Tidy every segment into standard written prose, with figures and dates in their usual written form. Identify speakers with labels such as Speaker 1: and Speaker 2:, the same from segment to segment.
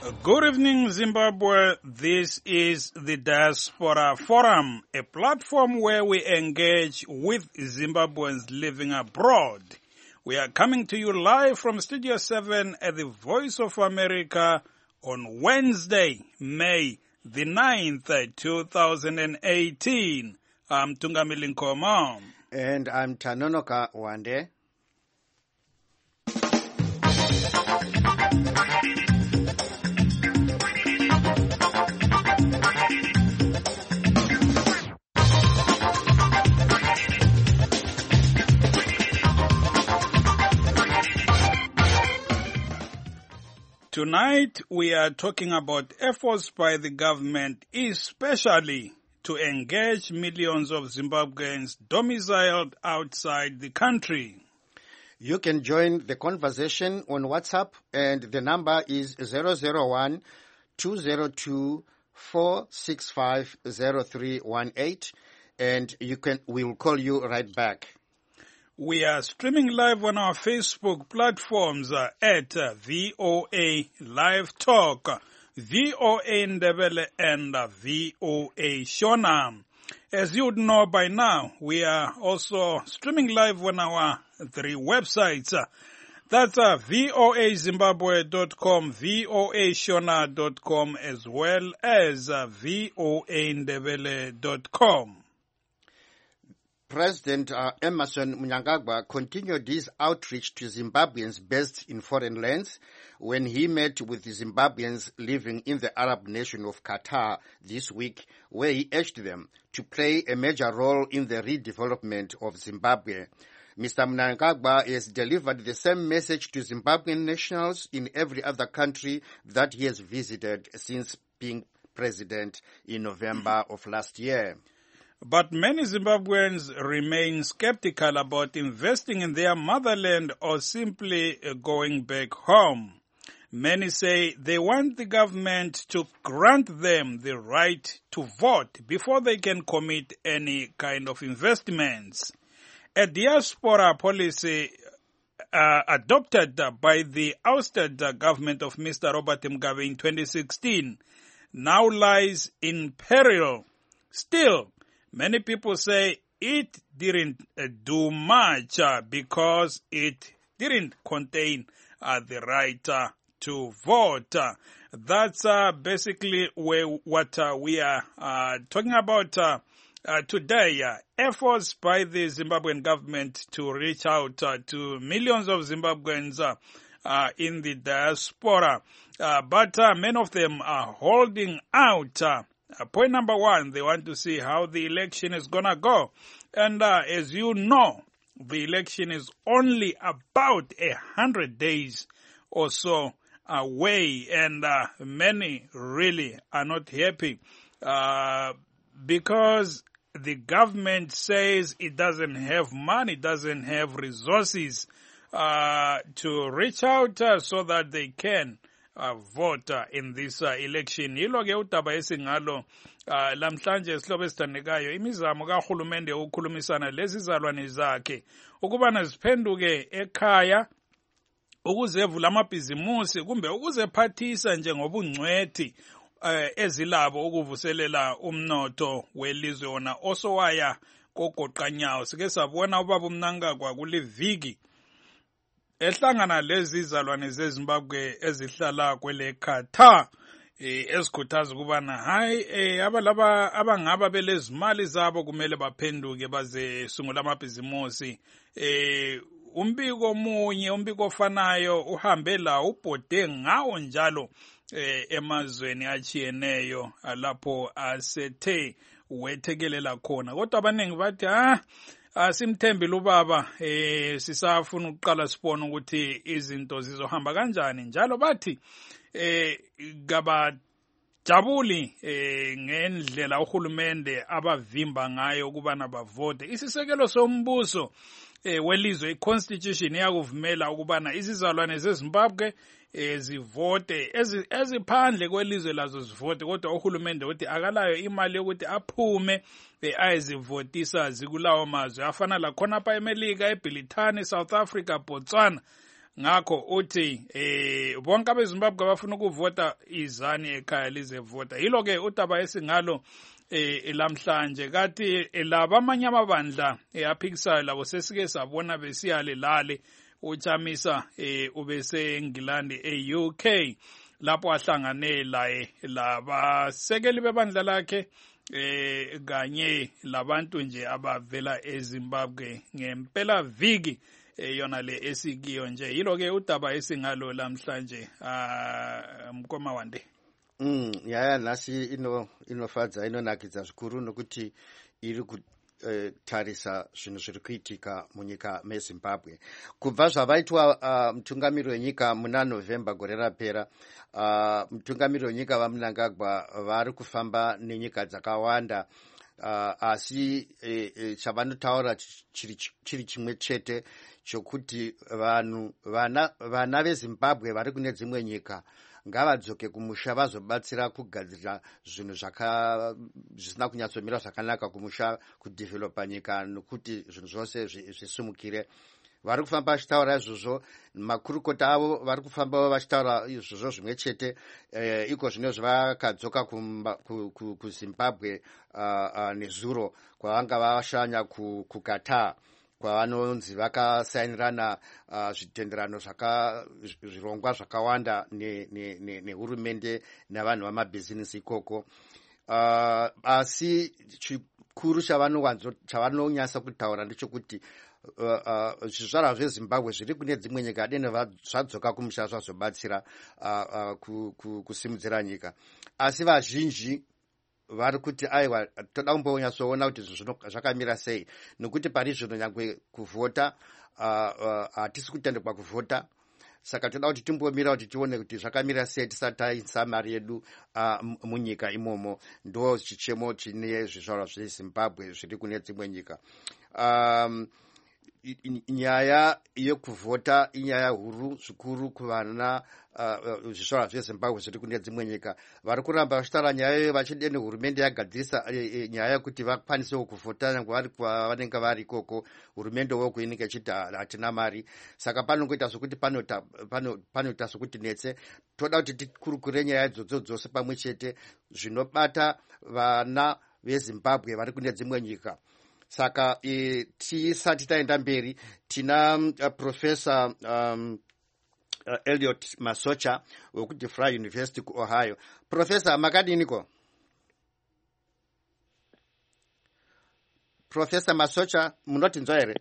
Speaker 1: Good evening, Zimbabwe. This is the Diaspora Forum, a platform where we engage with Zimbabweans living abroad. We are coming to you live from Studio 7 at the Voice of America on Wednesday, May the 9th, 2018. I'm Tungamili Nkomo.
Speaker 2: And I'm Tanonoka Wande.
Speaker 1: Tonight, we are talking about efforts by the government, especially to engage millions of Zimbabweans domiciled outside the country.
Speaker 2: You can join the conversation on WhatsApp, and the number is 001-202-465-0318, and we will call you right back.
Speaker 1: We are streaming live on our Facebook platforms at VOA Live Talk, VOA Ndebele, and VOA Shona. As you would know by now, we are also streaming live on our 3 websites. That's voazimbabwe.com, voashona.com, as well as voandebele.com.
Speaker 2: President Emmerson Mnangagwa continued his outreach to Zimbabweans based in foreign lands when he met with the Zimbabweans living in the Arab nation of Qatar this week, where he urged them to play a major role in the redevelopment of Zimbabwe. Mr. Mnangagwa has delivered the same message to Zimbabwean nationals in every other country that he has visited since being president in November of last year.
Speaker 1: But many Zimbabweans remain skeptical about investing in their motherland or simply going back home. Many say they want the government to grant them the right to vote before they can commit any kind of investments. A diaspora policy adopted by the ousted government of Mr. Robert Mugabe in 2016 now lies in peril. Still, many people say it didn't do much because it didn't contain the right to vote. That's basically what we are talking about today. Efforts by the Zimbabwean government to reach out to millions of Zimbabweans in the diaspora. But many of them are holding out. Point number 1, they want to see how the election is going to go. And as you know, the election is only about 100 days or so away. And many really are not happy because the government says it doesn't have money, doesn't have resources to reach out so that they can vote in this election. Yilo ke udaba esingalo lamhlanje isihlobo esithandekayo imizamo kahulumende ukukhulumisana lezi zalwane zakhe ukubana ziphenduke ekhaya ukuzevula amabhizimusi kumbe ukuzephathisa njengobungcwethi ezilabo ukuvuselela umnotho welizwe wona osowaya kogoqanyawo. Sike sabona ubaba Mnangagwa kuliviki ehlangana lezi zalwane zeZimbabwe ezihlala kwele Qatar ezikhuthaza ukubana hayi abalaba abangaba belezimali zabo kumele baphenduke baze sungula amabhizimusi. Umbiko ofanayo uhambe la ubhode ngawo njalo emazweni achiyeneyo lapho asethe wethekelela khona. Kodwa abaningi bathi simthembile ubaba sisafuna ukuqala sibone ukuthi izinto zizohamba kanjani. Njalo bathi kabajabuli ngendlela uhulumende abavimba ngayo ukubana bavote. Isisekelo sombuso welizwe iconstitution iyakuvumela ukubana izizalwane zeZimbabwe zivote eziphandle kwelizwe lazo zivote, kodwa uhulumende uthi akalayo imali yokuthi aphume ayezivotisa zikulawo mazwe afana la khona pa eMelika, eBrithani, South Africa, Botswana ngakho uthi bonke abezimbabwe abafuna ukuvota izani ekhaya lize vota. Yilo ke udaba esingalo lamhlanje kathi laba amanye amabandla aphikisayo labo sesike sabona besiyale lale uChamisa ubese eNgilandi e-UK lapho ahlangane laye labasekeli bebandla lakhe kanye labantu nje abavela eZimbabwe ngempela viki yona le esikiyo nje. Yilo ke udaba esingalo lamhlanje Mkoma Wande.
Speaker 2: Yaya nasi inofadza inonakidza zvikuru nokuti iri kutarisa zvinhu zviri kuitika munyika meZimbabwe. Kubva zvavaitwa mutungamiri wenyika muna November gore rapera, mutungamiri wenyika vaMnangagwa vari kufamba nenyika dzakawanda, asi chavanotaura chiri chimwe chete chokuti vana veZimbabwe vari kune dzimwe nyika ngavadzoke kumusha vazobatsira kugadzira zvinhu zvisina kunyatsomira zvakanaka kumusha, kudhivhelopa nyika nokuti zvinhu zvose zvisumukire. Vari kufamba vachitaura izvozvo, makurukota avo vari kufambawo vachitaura izvozvo zvimwe chete. Iko zvino zvavakadzoka kuZimbabwe nezuro kwavanga vashanya kuQatar, kwavanonzi vakasainirana zvitenderano zvirongwa zvakawanda nehurumende navanhu vamabhizinesi ikoko. Asi chikuru chavanonyasa kutaura ndechekuti zvizvarwa zveZimbabwe zviri kune dzimwe nyika dene zvadzoka kumusha zvazobatsira kusimudzira nyika, asi vazhinji vari kuti aiwa toda kumbonyatsoona kuti zvakamira sei, nokuti pari zvino nyangwe kuvhota hatisi kutenderwa kuvhota. Saka toda kuti timbomira kuti tione kuti zvakamira sei tisati taisa mari yedu munyika imomo. Ndo chichemo chine zvizvarwa zveZimbabwe zviri kune dzimwe nyika. Nyaya yekuvhota inyaya huru zvikuru kuvana zvizvarwa zveZimbabwe zviri kune dzimwe nyika. Vari kuramba vachitaura nyaya iyo vachide nehurumende yagadzirisa nyaya yekuti vakwanisewo kuvhota nyangwe vari kwavanenge vari ikoko. Hurumende woko inenge ichiti hatina mari, saka panongoita sokuti panoita sokuti netse. Toda kuti tikurukure nyaya idzodzo dzose pamwe chete zvinobata vana veZimbabwe vari kune dzimwe nyika. Saka tisati taenda mberi tina Professor Elliot Masocha wekuDeFry University kuOhio. Professor, makadiniko? Professor Masocha, munotinzwa here?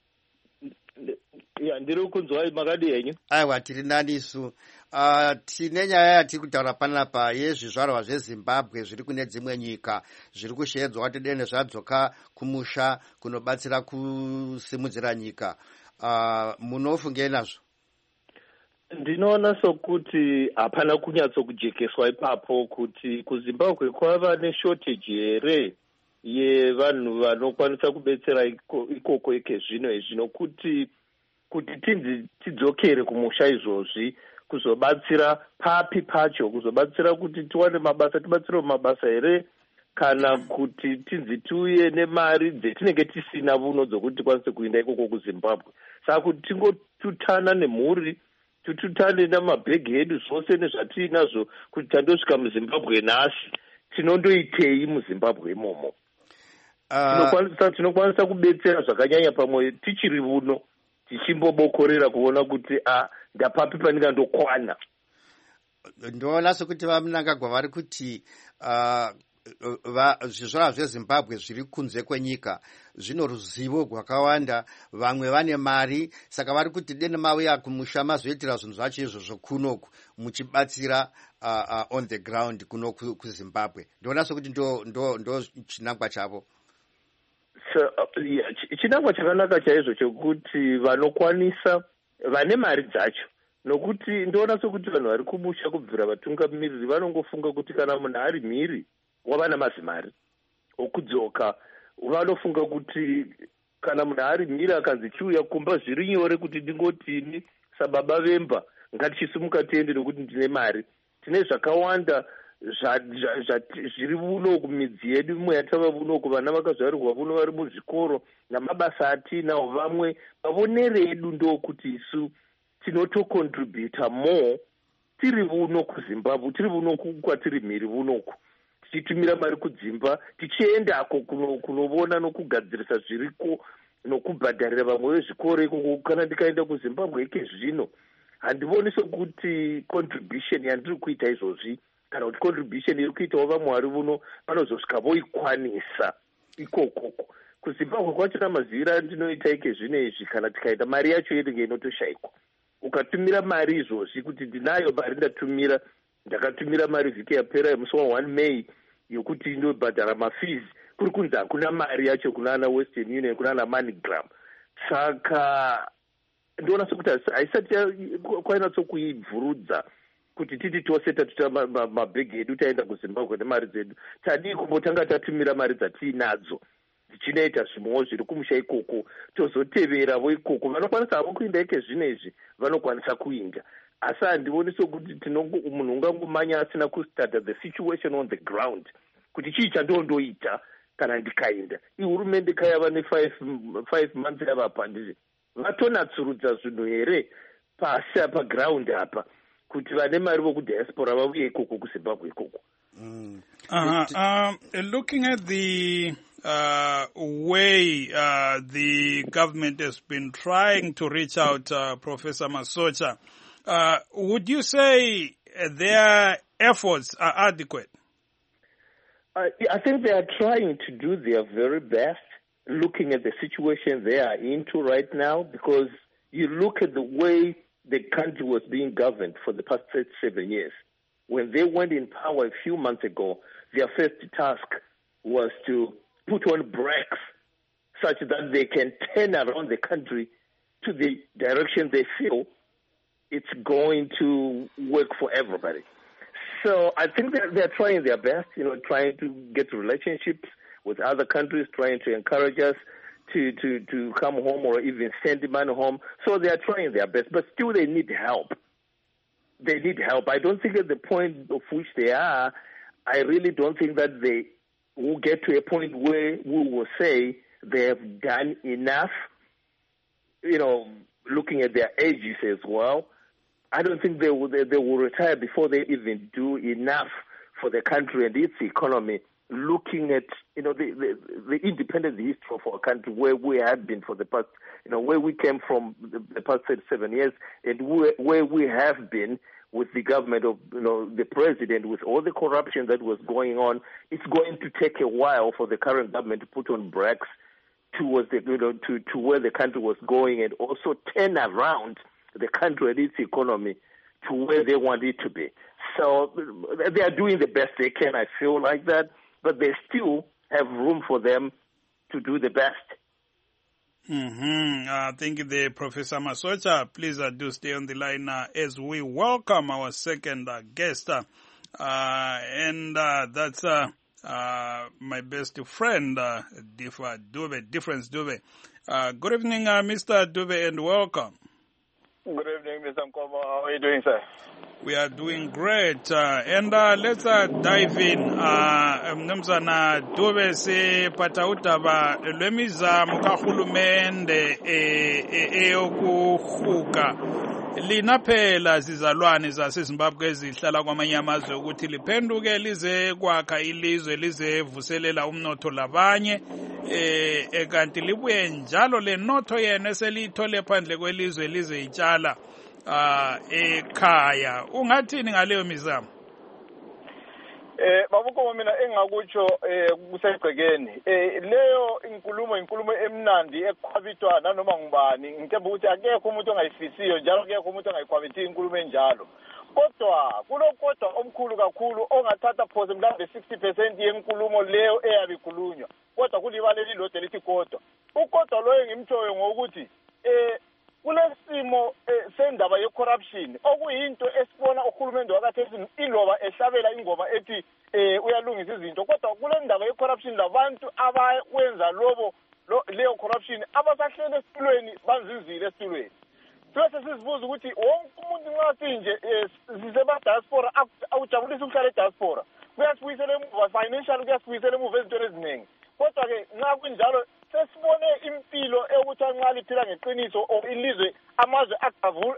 Speaker 3: Ndiri kunzwa, makadi henyu?
Speaker 2: Aiwa, tiri nani isu. Tine nyaya yatiri kutaura panapa yezvizvarwa zveZimbabwe zviri kune dzimwe nyika zviri kushedzwa kuti dene zvadzoka kumusha kunobatsira kusimudzira nyika. Munofungei nazvo?
Speaker 3: Ndinoona sokuti hapana kunyatsokujekeswa ipapo kuti kuZimbabwe kwava neshortage here yevanhu vanokwanisa kubetsera ikoko zvino kuti tidzokere kumusha izvozvi kuzobatsira papi pacho, kuzobatsira kuti tiwane mabasa, tibatsirewo mabasa here, kana kuti tiuye nemari dzetinenge tisina vuno dzokuti tikwanise kuenda ikoko kuZimbabwe. Saka kuti tingotutana nemhuri, tutane namabhegi edu zvose nezvatinazvo kuti tandosvika muZimbabwe nhasi, tinondoitei muZimbabwe imomo? Tinokwanisa kubetsera zvakanyanya pamwe tichiri vuno, tichimbobokorera kuona kuti ndapapi pandingandokwana.
Speaker 2: Ndoona sokuti vaMnangagwa vari kuti zvizvarwa zveZimbabwe zviri kunze kwenyika zvino ruzivo rwakawanda, vamwe vane mari, saka vari kuti dene mauya kumusha mazoitira zvinhu zvacho izvozvo kunoku muchibatsira on the ground kuno kuZimbabwe. Ndoona sokuti ndo chinangwa chavo.
Speaker 3: Chinangwa chakanaka chaizvo chokuti vanokwanisa vane mari dzacho, nokuti ndoona sokuti vanhu vari kumusha kubvira vatungamiriri vanongofunga kuti kana munhu ari mhiri wava namazimari okudzoka. Vanofunga kuti kana munhu ari mhiri akanzi chiuya kumba zviri nyore kuti ndingotini sababa vemba ngatichisumuka tiende nokuti ndine mari. Tine zvakawanda zviri vuno kumidzi yedu imwe yatava vuno kuvana vakazvarirwa vuno vari muzvikoro namabasa atinawo. Vamwe mavonero edu ndokuti isu tinotocontributa more tiri vuno kuzimbabwe, tiri vuno kwatiri mhiri vunoku, tichitumira mari kudzimba, tichiendako kunovona nokugadzirisa zviriko nokubhadharira vamwe vezvikoro. Kana ndikaenda kuzimbabwe ike zvino handivoni sokuti contribution yandiri kuita izvozvi kana kuti contribution iri kuitawo vamwe vari vuno vanozosvika voikwanisa ikokoko. Kuzimbabwe kwachona mazivira ndinoita ike zvino izvi, kana tikaita mari yacho inenge inotoshayikwa. Ukatumira mari izvozvi kuti ndinayo mari ndatumira, ndakatumira mari vhiki yapera yemusi wa1 May yokuti indobhadhara mafees, kuri kunzi hakuna mari yacho kuna ana Western Union, kuna ana MoneyGram. Saka ndoona sokuti haisati kwainatsokuibvurudza kuti titi tose tatuta mabhegi edu taenda kuZimbabwe nemari dzedu. Tadii kumbotanga tatumira mari dzatiinadzo tichinoita zvimwewo zviri kumusha ikoko, tozoteveravo ikoko. Vanokwanisa havo kuinda ike zvino izvi vanokwanisa kuinda, asi handioni sokuti munhu ungangomanya asina kustata the situation on the ground kuti chii chandondoita kana ndikaenda. Ihurumende kayava ne5 months yava pandiri, vatonatsurudza zvinhu here pasi apa ground apa kuti vane mari vokudiaspora vavuye ikoko kuZimbabwe ikoko.
Speaker 1: Looking at the way the government has been trying to reach out, Professor Masocha, would you say their efforts are adequate?
Speaker 3: I think they are trying to do their very best, looking at the situation they are into right now, because you look at the way the country was being governed for the past 37 years. When they went in power a few months ago, their first task was to put on brakes such that they can turn around the country to the direction they feel it's going to work for everybody. So I think they're trying their best, trying to get relationships with other countries, trying to encourage us to come home or even send money home. So they are trying their best, but still they need help. They need help. I don't think at the point of which they are, I really don't think that they will get to a point where we will say they have done enough, looking at their ages as well. I don't think they will retire before they even do enough for the country and its economy, looking at, the independent history of our country, where we have been for the past, where we came from the past 37 years, and where we have been with the government of, the president, with all the corruption that was going on. It's going to take a while for the current government to put on brakes towards the, to where the country was going, and also turn around the country and its economy to where they want it to be. So they are doing the best they can, I feel like that, but they still have room for them to do the best.
Speaker 1: Thank you, Professor Masocha. Please do stay on the line as we welcome our second guest, and that's my best friend, Difference Dube. Good evening, Mr. Dube, and welcome.
Speaker 4: Good evening, Mr. Nkomo. How are you doing, sir?
Speaker 1: We are doing great. And let's dive in. Mnumzana Dube se patautaba lwemizamo kahulumende eyokuhuka linaphela zizalwane zaseZimbabwe ezihlala kwamanye amazwe ukuthi liphenduke lize kwakha ilizwe lize vuselela umnotho labanye kanti libuye njalo le notho yena eselithole phandle kwelizwe lize itshala ekhaya. Ungathini ngaleyo mizamo?
Speaker 4: Babuko mina engakutsho kusegcekeni leyo inkulumo emnandi eqhwabithwana noma ngubani ngithemba ukuthi akekho umuntu ongayifisiyo njalo akekho umuntu ongayikhwabithi inkulumo enjalo, kodwa kulokodwa omkhulu kakhulu ongathatha phose mhlambe 60% yenkulumo leyo eyabe ikhulunywa, kodwa kulibale lilodwa lithi kodwa ukodwa loyo ngimtshoyo ngokuthi kulesimo sendaba ye-corruption okuyinto esibona uhulumende wakathesi iloba ehlabela ingoma ethi uyalungisa izinto, kodwa kule ndaba ye-corruption labantu abakwenza leyo corruption abasahlele esitulweni banzinzile esitulweni. Bese sizibuza ukuthi wonke umuntu nxa sinje siseba-diaspora awujabulisa ukuhlala e-diaspora kuyasibuyisela emuva financial, kuyasibuyisela emuva ezintweni eziningi, kodwa-ke nxa kunjalo sesibone impilo ekuthi nxa liphila ngeqiniso ilizwe amazwe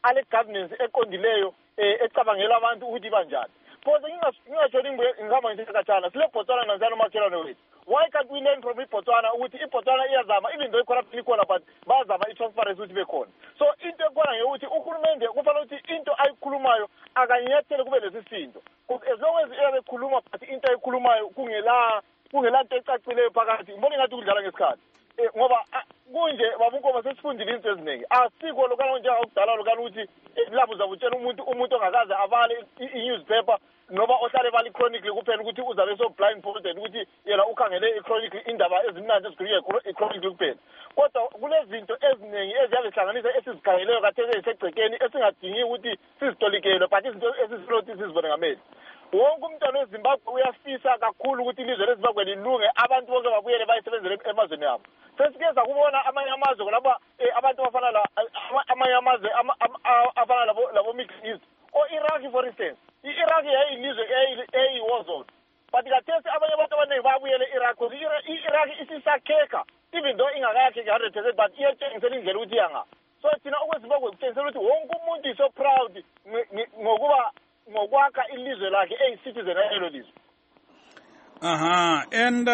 Speaker 4: ale governance eqondileyo ecabangela abantu ukuthi banjani. Because ngingatshoni ngihamba ngithi kathana sile Botswana nanzana umakhelwane wethu. Why can't we learn from Botswana ukuthi iBotswana iyazama even though icorruption ikhona but bazama itransparency ukuthi bekhona. So into ekhona ngekuthi uhulumende kufanele ukuthi into ayikhulumayo akanyathele kube lesisindo. As long as eyabekhuluma but into ayikhulumayo kungela nto ecacileyo phakathi ngibona ngathi kudlala ngesikhathi. Ngoba kunje babunkoma sesifundile izinto eziningi asikho lokana nje akudala lokana ukuthi lapho uzabutshela umuntu ongakaze abale i-newspaper noma ohlale bali chronicle kuphela ukuthi uzabe so blindfolded ukuthi yena ukhangele i-chronicle indaba ezimnandi ezikhulunywa i-chronicle kuphela. Kodwa kulezinto eziningi eziyabehlanganisa esizikhangeleyo katheke esegcekeni esingadingi ukuthi sizitolikele but izinto esizifuna ukuthi sizibone ngamehlo. Wonke umntwana weZimbabwe uyafisa kakhulu ukuthi ilizwe leZimbabwe lilunge abantu bonke babuyele bayisebenzele emazweni abo. Sesike sakubona amanye amazwe lapha abantu bafana la amanye amazwe afana labo Middle East o Iraq for instance. I-Iraq yayilizwe eyi-war zone. But kathesi abanye abantu abaningi babuyele Iraq because i-Iraq isisakheka even though ingakayakheki 100% but iyatshengisela indlela ukuthi yanga. So thina okweZimbabwe kutshengisela ukuthi wonke umuntu is so proud ngokwakha ilizwe lakhe eyi-citizen yelo lizwe.
Speaker 1: And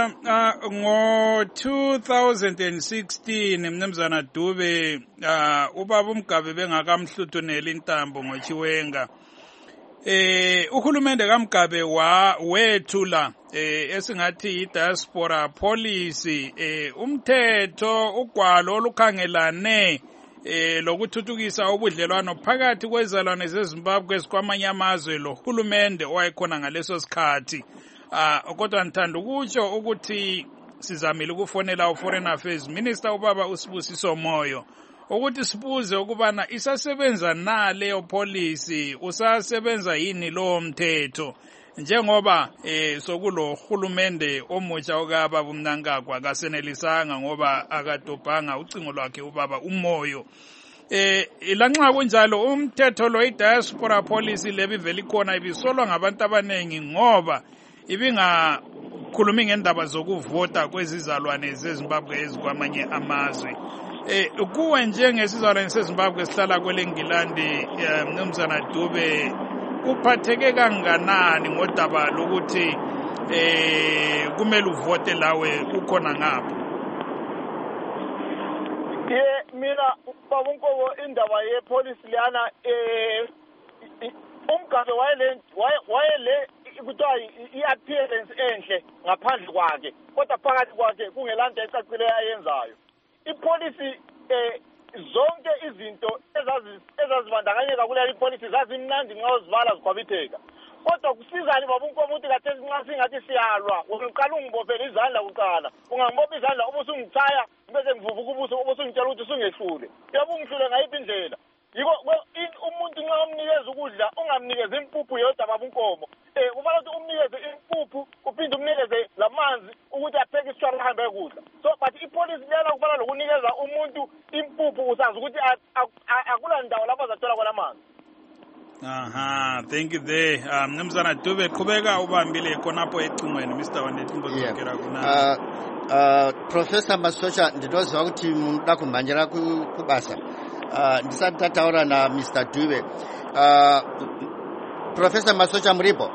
Speaker 1: ngo-2016 mnumzana Dube ubaba uMgabe bengakamhluthuneli intambo ngoChiwenga. Uhulumende kaMgabe wethula esingathi i-diaspora policy umthetho ugwalo olukhangelane lokuthuthukisa ubudlelwano phakathi kwezalwane zeZimbabwe kwamanye amazwe lo hulumende owayekhona ngaleso sikhathi. Kodwa ngithanda ukutsho ukuthi sizamile ukufonela uForeign Affairs Minister ubaba uSibusiso Moyo ukuthi sibuze ukubana isasebenza na leyo policy, usasebenza yini lo mthetho njengoba sokulo hulumende omutsha okaba uMnangagwa kasenelisanga ngoba akadobhanga ucingo lwakhe ubaba uMoyo. Lanxa kunjalo umthetho lo i-diaspora policy lebivele ikhona ibisolwa ngabantu abaningi ngoba ibingakhulumi ngendaba zokuvota kwezizalwane zeZimbabwe ezikwamanye amazwe. Kuwe njengesizalwane seZimbabwe sihlala kweleNgilandi mnumzana Dube uphatheke kanganani ngodaba lokuthi kumele uvote lawe ukhona ngapha?
Speaker 4: Mina babunkobo indaba yepolice lana uMgabe wayele kuthiwa i-appearance enhle ngaphandle kwakhe kodwa phakathi kwakhe kungelanto ecacileyo ayenzayo. Ipolicy zonke izinto ezazibandakanyeka kuleyo ipolicy zazimnandi nxa uzivala zikhwabitheka. Kodwa kusizani babunkomo ukuthi kathesi nxa singathi siyalwa uqala ungibophele izandla kuqala ungangibopha izandla ubusungithaya bese ngivuvuka ubuso ubusungitshela ukuthi usungehlule. Uyabungihlule ngayiphi indlela? Yiko umuntu nxa umnikeza ukudla ungamnikeza impuphu yodwa babunkomo. Kufanele ukuthi umnikeze impuphu uphinde umnikeze lamanzi ukuthi apheke isitshwala ahambe ekudla. So but ipolicy lena kufanele ukunikeza umuntu impuphu usazi ukuthi akula ndawo lapho azathola khona amanzi.
Speaker 1: Thank you there. Mnumzana Dube qhubeka ubambile khonapho ecingweni Mr. Wandetimbo zokera kuna.
Speaker 2: Professor Masocha ndinoziva kuti munoda kumhanyira kubasa. Ndisati tataura na Mr. Dube. Professor Masocha muripo?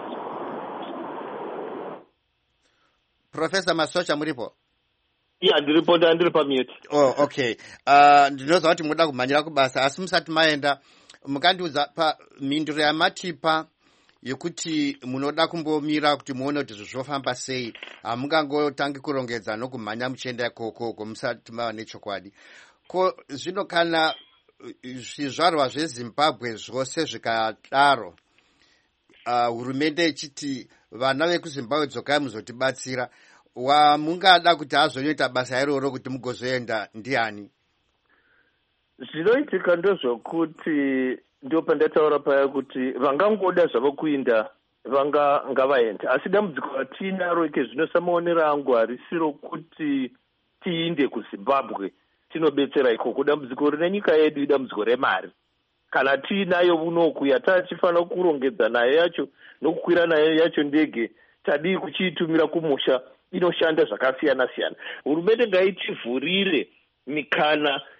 Speaker 2: Professor Masocha muripo?
Speaker 3: Yeah, ndiri pa mute.
Speaker 2: Oh, okay. Ndinoziva kuti munoda kumhanyira kubasa asi musati maenda mukandiudza pa mhinduro yamatipa yekuti munoda kumbomira kuti muone kuti zvofamba sei, hamungangotangi kurongedza nokumhanya muchienda ikoko musati mava nechokwadi. Ko zvino kana zvizvarwa zveZimbabwe zvose zvikadaro hurumende ichiti vana vekuZimbabwe dzokai muzotibatsira, wamungada kuti azoita basa iroro kuti mugozoenda ndiani?
Speaker 3: Zvinoitika ndozvokuti ndio pandataura paya kuti vangangoda zvavo kuinda ngavaenda, asi dambudziko ratinaro ike zvino samaonero angu harisiro kuti tiinde kuZimbabwe tinobetsera ikoko. Dambudziko rine nyika yedu idambudziko remari. Kana tiinayo unoku yatachifanira kurongedza nayo yacho nokukwira nayo yacho ndege tadii kuchiitumira kumusha inoshanda zvakasiyana siyana. Hurumende ngaitivhurire mikana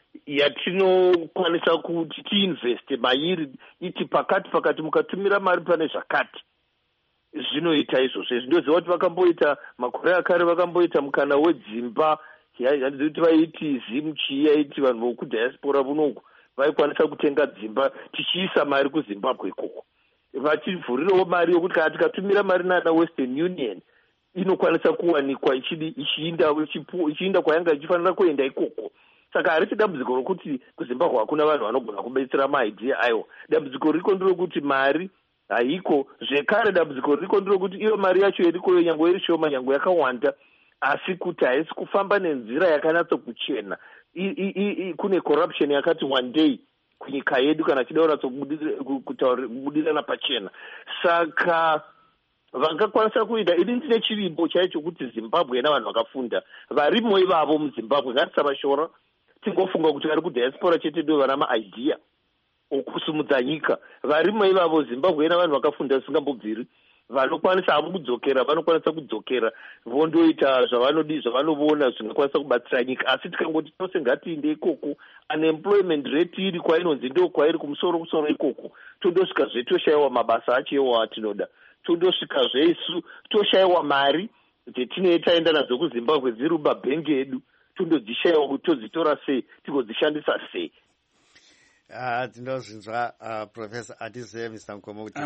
Speaker 3: yatinokwanisa kuti tiinveste mairi iti pakati mukatumira mari pane zvakati zvinoita izvozvo. Ndinoziva kuti vakamboita makore akare vakamboita mukana wedzimba handizi kuti vaiti zimuchii yaiti vanhu vokudhayasipora vunoku vaikwanisa kutenga dzimba tichiisa mari kuZimbabwe ikoko, vachivhurirawo mari yokuti kana tikatumira mari nana Western Union inokwanisa kuwanikwa ichiinda kwayanga ichifanira kuenda ikoko. Saka harisi dambudziko rokuti kuZimbabwe hakuna vanhu vanogona kubetsera maidea ayo. Dambudziko riko nderokuti mari haiko. Zvekare dambudziko riko nderokuti iyo mari yacho irikoyo nyangwe iri shoma nyangwe yakawanda, asi kuti haisi kufamba nenzira yakanatsa kuchena. Kune corruption yakati one day kunyika yedu kana chida kunatsokubudirana pachena. Saka vangakwanisa kuita ini ndine chirimbo chaicho kuti Zimbabwe navanhu vakafunda varimo ivavo muZimbabwe ngatisavashora tingofunga kuti vari kudhayasipora chete ndo vana maidea okusumudza nyika. Varimo ivavo Zimbabwe navanhu vakafunda zvisingambobviri, vanokwanisa havo kudzokera vanokwanisa kudzokera vondoita zvavanoona zvingakwanisa kubatsira nyika. Asi tikangoti tose ngatiinde ikoko, unemployment rate iri kwainonzi ndo kwairi kumusoro ikoko, tondosvika zvetoshayiwa mabasa achewo atinoda, tondosvika zveisu toshayiwa mari dzetinotaenda nadzo kuZimbabwe dziri mumabhengi edu, tondodzishayiwa kuti todzitora sei tigodzishandisa sei.
Speaker 2: Tinozvinzwa Professor Atize, Mr. Mkomo.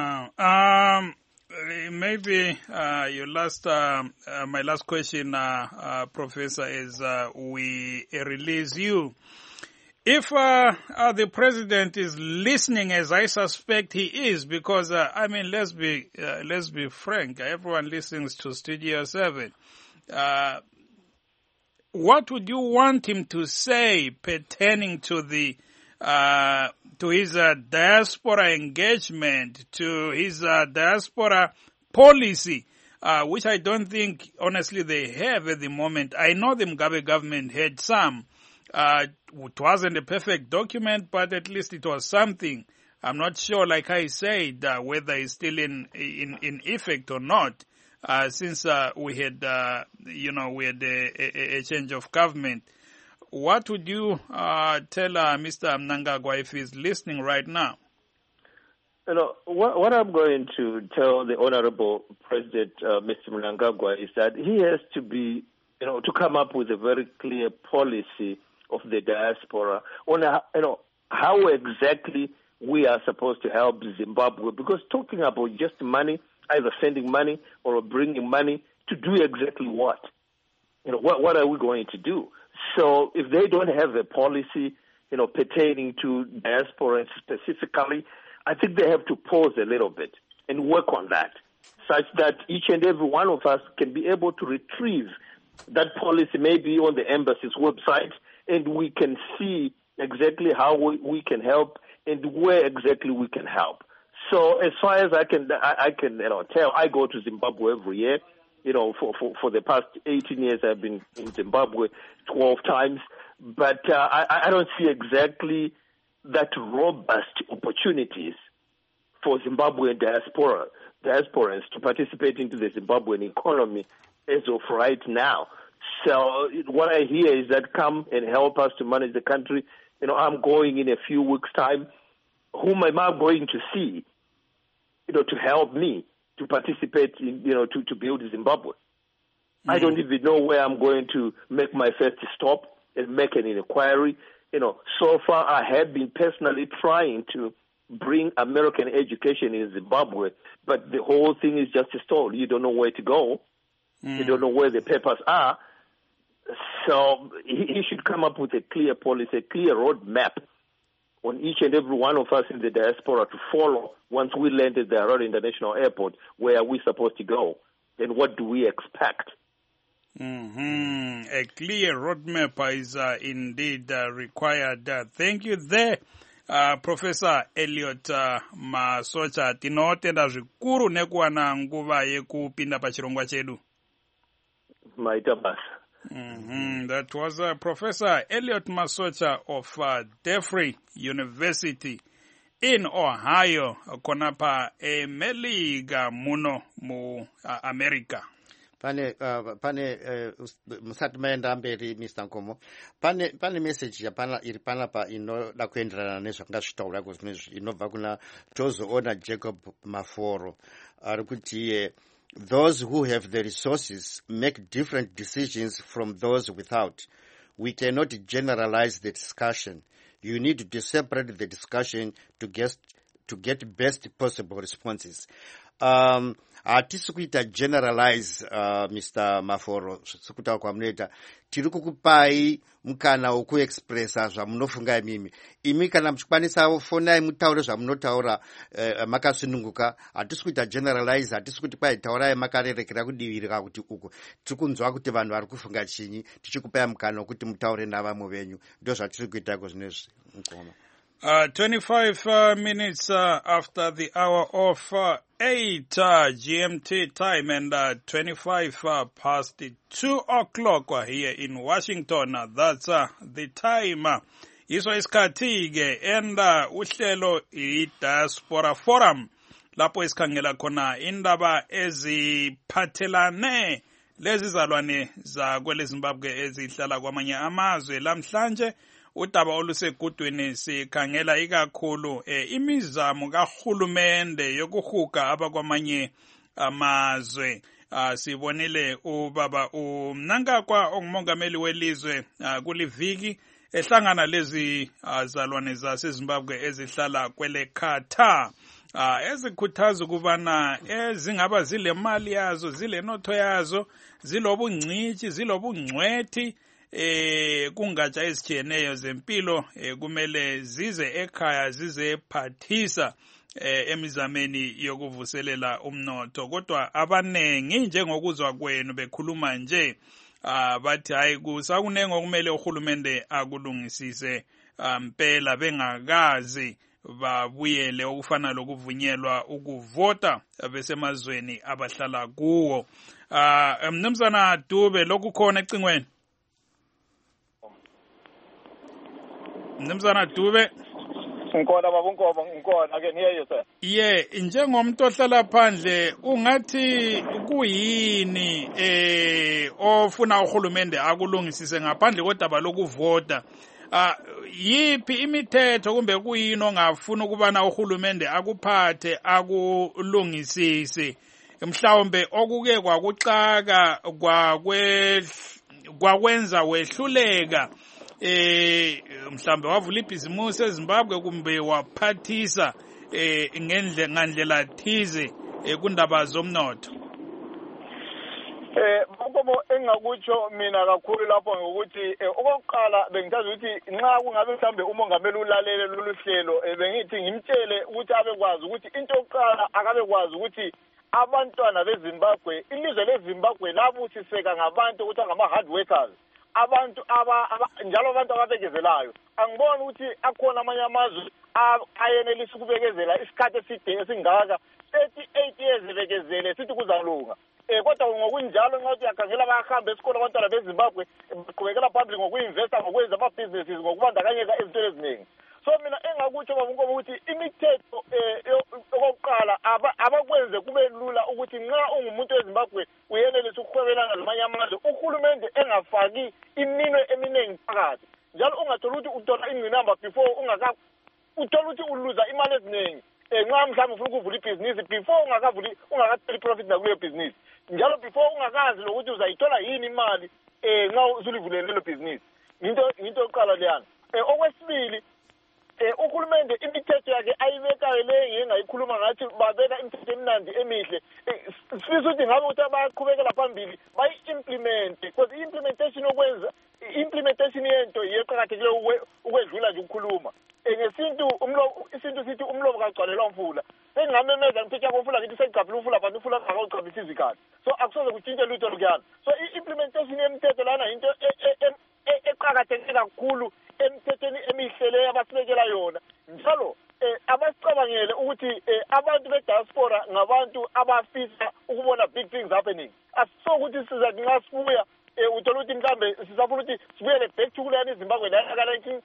Speaker 1: Maybe your last, my last question, Professor, is we release you. If the president is listening, as I suspect he is, because I mean, let's be frank. Everyone listens to Studio 7. What would you want him to say pertaining to the to his diaspora engagement, to his diaspora policy, which I don't think, honestly, they have at the moment? I know the Mugabe government had some. It wasn't a perfect document, but at least it was something. I'm not sure, like I said, whether it's still in effect or not, since we had, we had a change of government. What would you tell Mr. Mnangagwa if he's listening right now?
Speaker 3: What I'm going to tell the Honorable President, Mr. Mnangagwa, is that he has to be, to come up with a very clear policy of the diaspora on, how exactly we are supposed to help Zimbabwe. Because talking about just money, either sending money or bringing money, to do exactly what? What are we going to do? So if they don't have a policy, pertaining to diaspora specifically, I think they have to pause a little bit and work on that, such that each and every one of us can be able to retrieve that policy maybe on the embassy's website, and we can see exactly how we can help and where exactly we can help. So as far as I can tell, I go to Zimbabwe every year. For the past 18 years, I've been in Zimbabwe 12 times, but I don't see exactly that robust opportunities for Zimbabwean diasporans to participate into the Zimbabwean economy as of right now. So what I hear is that come and help us to manage the country. I'm going in a few weeks' time. Whom am I going to see, to help me to participate in, to build Zimbabwe? Mm-hmm. I don't even know where I'm going to make my first stop and make an inquiry. So far I have been personally trying to bring American education in Zimbabwe, but the whole thing is just stalled. You don't know where to go. Mm. You don't know where the papers are. So he should come up with a clear policy, a clear roadmap on each and every one of us in the diaspora to follow once we land at the Harare International Airport. Where are we supposed to go? And what do we expect?
Speaker 1: Mm-hmm. A clear roadmap is indeed required. Thank you there, Professor Elliot Masocha. Tinotenda zvikuru nekuwana nguva yekupinda pachirongwa chedu.
Speaker 3: Maita basa.
Speaker 1: Mm-hmm. That was Professor Elliot Masocha of Defree University in Ohio, konapa eMelika muno mu America.
Speaker 2: pane musati maenda mberi Mr. Nkomo, pane message yapana iri panapa inoda kuenderana nezvakanga zvitaura kuzvinezvi inobva kuna tozoona Jacob Maforo ari kuti those who have the resources make different decisions from those without. We cannot generalize the discussion. You need to separate the discussion to get best possible responses. Hatisi kuita generalize Mr. Maforo sekuta kwamunoita tiri kukupai mukana wokuexpressa zvamunofunga imi kana muchikwanisa fonai mutaure zvamunotaura makasununguka. Hatisi kuita generalize, hatisi kuti kwai taurai makarerekera kudivirika kuti uku tiri kunzwa kuti vanhu vari kufunga chinyi tichikupai mukana wokuti mutaure navamwe venyu. Ndo zvatiri kuita zvinezvi.
Speaker 1: 25 minutes after the hour of 8 GMT time and 25 past 2 o'clock here in Washington. That's the time. Iso isikhathi-ke and uhlelo i-Diaspora Forum lapho isikhangela khona indaba eziphathelane lezi zalwane zakwele Zimbabwe ezihlala kwamanye amazwe. Lamhlanje udaba olusegudwini sikhangela ikakhulu imizamo kahulumende yokuhuga abakwamanye amazwe. Sibonile ubaba uMnangagwa ongumongameli welizwe kuliviki ehlangana lezi zalwane zaseZimbabwe ezihlala kwele Qatar ezikhuthaza ukubana ezingaba zile mali yazo zile notho yazo zilobungcithi zilobungcwethi kungatsha ezitshiyeneyo zempilo kumele zize ekhaya zizephathisa emizameni yokuvuselela umnotho. Kodwa abanengi njengokuzwa kwenu bekhuluma nje bathi hayi kusakunengi okumele uhulumende akulungisise mpela bengakazi babuyele okufana lokuvunyelwa ukuvota besemazweni abahlala kuwo. Mnumzana Dube lokhu khona ecingweni. Mnumzana Dube.
Speaker 4: Ngikona baba Nkomo, ngikona ke niye yose.
Speaker 1: Njengomuntu ohlala phandle ungathi kuyini ofuna uhulumende akulungisise ngaphandle kodaba lokuvota? Yipi imithetho kumbe kuyini ongafuna ukubana uhulumende akuphathe akulungisise mhlawumbe okuke kwakuxaka kwakwenza wehluleka mhlambe wavula ibhizimusi eZimbabwe kumbe waphathisa ngandlela thize kundaba zomnotho?
Speaker 4: Ngoba engakutsho mina kakhulu lapho ngokuthi okokuqala bengithaza ukuthi nxa kungabe mhlambe umongameli ulalele lolu hlelo bengithi ngimtshele ukuthi abekwazi ukuthi into yokuqala akabe kwazi ukuthi abantwana beZimbabwe, ilizwe leZimbabwe labusiseka ngabantu ukuthi ngama hard workers, abantu njalo abantu ababekezelayo. Angiboni ukuthi akhona amanye amazwe ayenelisa ukubekezela isikhathi eside esingaka 38 years bekezele sithi kuzalunga. Kodwa ngokunjalo nxa uyakhangela bayahamba esikole abantwana beZimbabwe baqhubekela phambili ngokuinvesta ngokwenza ama-businesses ngokubandakanyeka ezintweni eziningi. So mina engakutsho baba Nkomo ukuthi imithetho okokuqala abakwenze kube lula ukuthi nxa ungumuntu weZimbabwe uyenelisa ukuhwebelana namanye amazwe, uhulumende engafaki iminwe eminingi phakathi. Njalo ungathola ukuthi uthola ingqinamba before uthola ukuthi uluza imali eziningi nxa mhlawumbe ufuna ukuvula ibhizinisi before ungakatholi profit nakuleyo bhizinisi, njalo before ungakazi lokuthi uzayithola yini imali nxa usulivulele lelo bhizinisi. Into yokuqala leyana. Okwesibili, uhulumende imithetho yakhe ayibekayo le ngengayikhuluma ngathi babeka imithetho emnandi emihle, sifisa ukuthi ngabe ukuthi bayaqhubekela phambili bayi-implement, because i-implementation yento yeqakathekile ukwedlula nje ukukhuluma. Ngesintu isintu sithi umlomo kagcwalelwa umfula. Sengamemeza ngiphethe umfula ngithi sengigcabhile umfula but umfula akawugcabhisi izikhathi. So akusoze kutshintshe lutho lokuyana. So i-implementation yemithetho lana into eqakatheke kakhulu emithethweni emihle leyo abasibekela yona. Njalo abasicabangele ukuthi abantu be-diaspora ngabantu abafisa ukubona big things happening. Asisokuthi sizathi nxa sibuya uthola ukuthi mhlambe sisafuna ukuthi sibuyele back to kuleyani iZimbabwe ka-19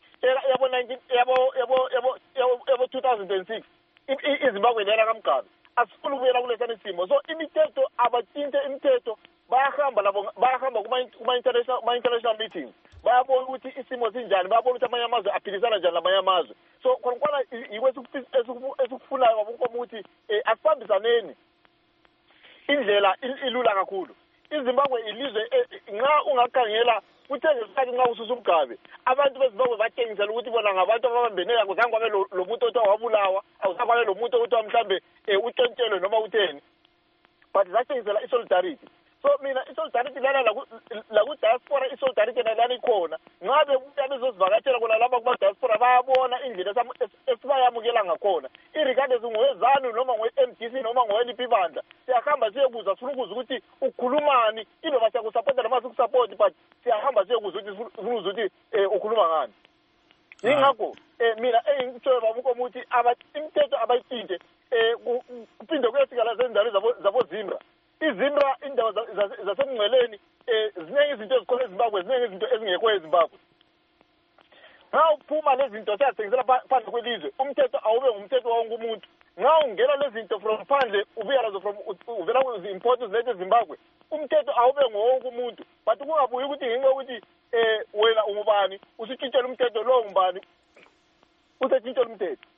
Speaker 4: yabo 2006 iZimbabwe leyana kaMgabe. asifuni ukubuyela kulesani simo. So imithetho abatshintshe imithetho, bayahamba kuma-international meetings, bayabona ukuthi isimo sinjani, bayabona ukuthi amanye amazwe aphilisana njani lamanye amazwe. So khona yikho esikufunayo ngabunkomo ukuthi asibambisaneni. Indlela ilula kakhulu. iZimbabwe ilizwe nxa ungakhangela kuthe ngesikhathi nxa ususa umgabe abantu beZimbabwe batshengisela ukuthi bona ngabantu ababambeneka kuzange kwabe lo muntu othiwa wabulawa awuzange kwabe lo muntu othiwa mhlambe utshontshelwe noma utheni, but zatshengisela isolidarity. So mina isolidarity lana la ku-diaspora isolidarity nalana ikhona ngabe umuntu bezosivakatshela kona lapha kuma-diaspora bayabona indlela esibayamukela ngakhona irregardless ngowezanu noma ngowe-MDC noma ngowe-LP bandla siyahamba siyekuza sifuna ukuza ukuthi ukhulumani indoba siyakusapota noma sikusapoti but siyahamba siyekuza ukuthi sifuna ukuza ukuthi ukhuluma ngani. Yingakho mina engitshoyo babunkomo ukuthi imithetho abayitshintshe kuphinde kuyesikala zendawo zaboZimbra. iZimbra indawo zasemngceleni ziningi izinto ezikhona eZimbabwe, ziningi izinto ezingekho eZimbabwe. Nxa uphuma lezi zinto siyathengisela phandle kwelizwe, umthetho awube ngumthetho wonke umuntu. Nxa ungena lezi zinto from phandle uvela uzi-import uzilethe eZimbabwe, umthetho awube ngowonke umuntu. But kungabuyi ukuthi ngenxa yokuthi wena ungubani usitshintshela umthetho lowo ngubani usitshintshela umthetho.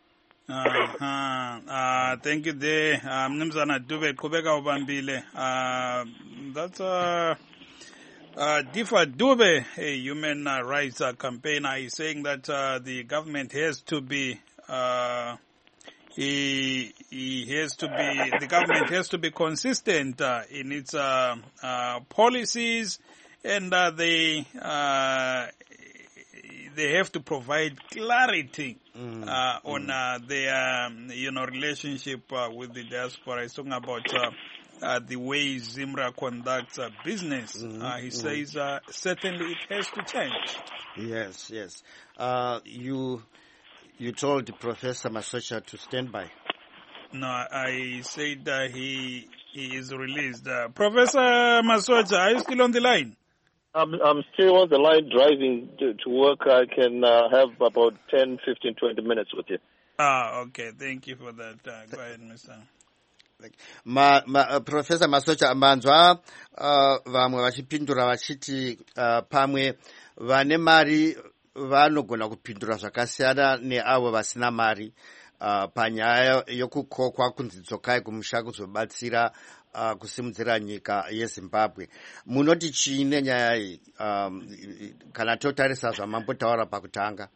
Speaker 1: Thank you there, Mnumzana Dube Qhubeka ubambile. That's Difa Dube, a human rights campaigner, is saying that the government has to be the government has to be consistent in its policies, and they have to provide clarity on their relationship with the diaspora. He's talking about the way Zimra conducts business. He says certainly it has to change.
Speaker 2: Yes. You told Professor Masocha to stand by.
Speaker 1: No, I said he is released. Professor Masocha, are you still on the line?
Speaker 3: I'm still on the line driving to work. I can have about 10, 15, 20 minutes with you.
Speaker 1: Okay. Thank you for that. Go ahead, Mr.
Speaker 2: Professor Masocha, manzwa vamwe vachipindura vachiti pamwe vane mari vanogona kupindura zvakasiyana neavo vasina mari panyaya yokukokwa kunzi dzokai kumusha kuzobatsira kusimudzira nyika yeZimbabwe. Munoti chiine nyaya iyi kana totarisa zvamambotaura pakutanga?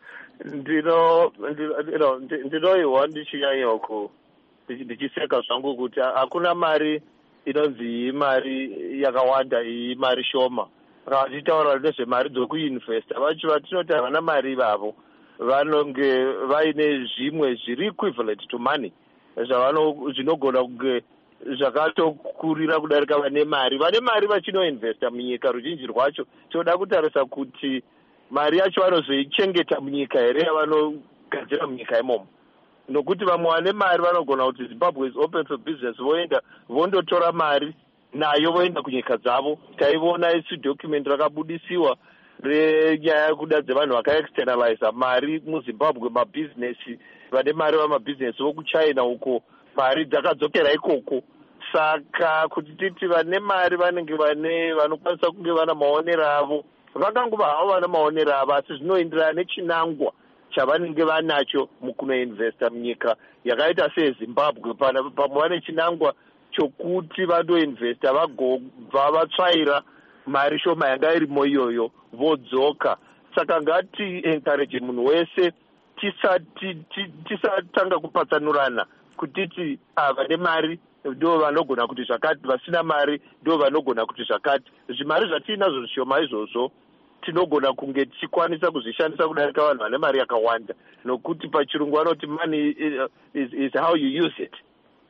Speaker 3: Ndinoiwa ndichinyanyoko ndichiseka zvangu kuti hakuna mari inonzi mari yakawanda iyi mari shoma. Tichitaura nezvemari dzokuinvesta vacho vatinoti havana mari ivavo vanonge vaine zvimwe zviri equivalent to money zvinogona kunge zvakatokurira kudarika vane mari vachinoinvesta munyika. Ruzhinji rwacho tinoda kutarisa kuti mari yacho vanozoichengeta munyika here yavanogadzira munyika imomo, nokuti vamwe vane mari vanogona kuti Zimbabwe is open for business, voenda vondotora mari nayo voenda kunyika dzavo. Taiona isu document rakabudisiwa renyaya yekuda dzevanhu vakaexternalize mari muZimbabwe, mabhizinesi vane mari vamabhizinesi vokuchina uko mari dzakadzokera ikoko. Saka kuti titi vane mari vanenge vanokwanisa kunge vana maonero avo, vakangova havo vana maonero avo, asi zvinoenderana nechinangwa chavanenge vanacho mukunoinvesta munyika yakaita seZimbabwe. Pamwe vane chinangwa chokuti vandoinvesta vagobva vatsvaira mari shoma yanga irimo iyoyo vodzoka. Saka ngati encourage munhu wese tisatanga kupatsanurana kutiti vane mari ndo vanogona kuti zvakati, vasina mari ndo vanogona kuti zvakati. Zvimari zvatinazvo zvishoma izvozvo tinogona kunge tichikwanisa kuzvishandisa kudarika vanhu vane mari yakawanda, nokuti pachirungu vanoti money is how you use it.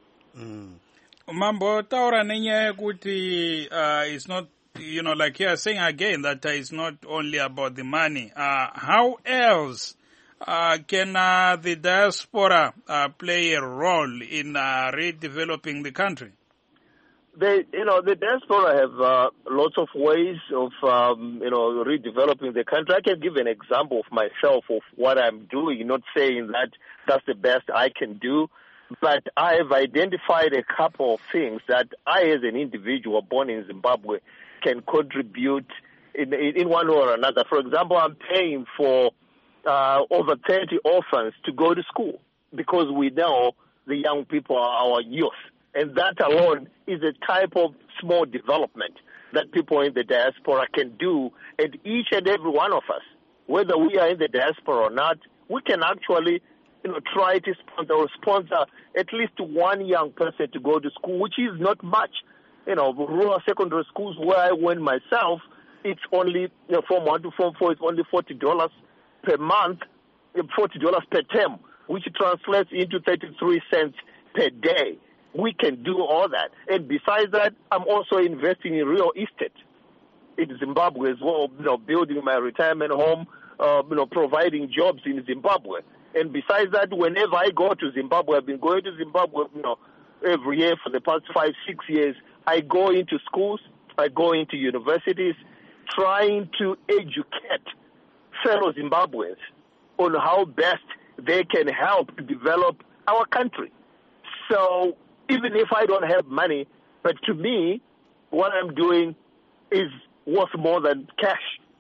Speaker 1: Mambo taura nenyaya yekuti it's not, like you are saying again, that it's not only about the money. How else can the diaspora play a role in redeveloping the country?
Speaker 3: The diaspora have lots of ways of, redeveloping the country. I can give an example of myself of what I'm doing, not saying that that's the best I can do. But I have identified a couple of things that I, as an individual born in Zimbabwe, can contribute in one way or another. For example, I'm paying for over 30 orphans to go to school because we know the young people are our youth. And that alone is a type of small development that people in the diaspora can do. And each and every one of us, whether we are in the diaspora or not, we can actually try to sponsor at least one young person to go to school, which is not much. Rural secondary schools where I went myself, it's only, Form 1 to Form 4, it's only $40 per month, $40 per term, which translates into 33 cents per day. We can do all that. And besides that, I'm also investing in real estate in Zimbabwe as well, building my retirement home, providing jobs in Zimbabwe. And besides that, whenever I go to Zimbabwe, I've been going to Zimbabwe, every year for the past 5-6 years. I go into schools, I go into universities, trying to educate fellow Zimbabweans on how best they can help develop our country. So even if I don't have money, but to me, what I'm doing is worth more than cash.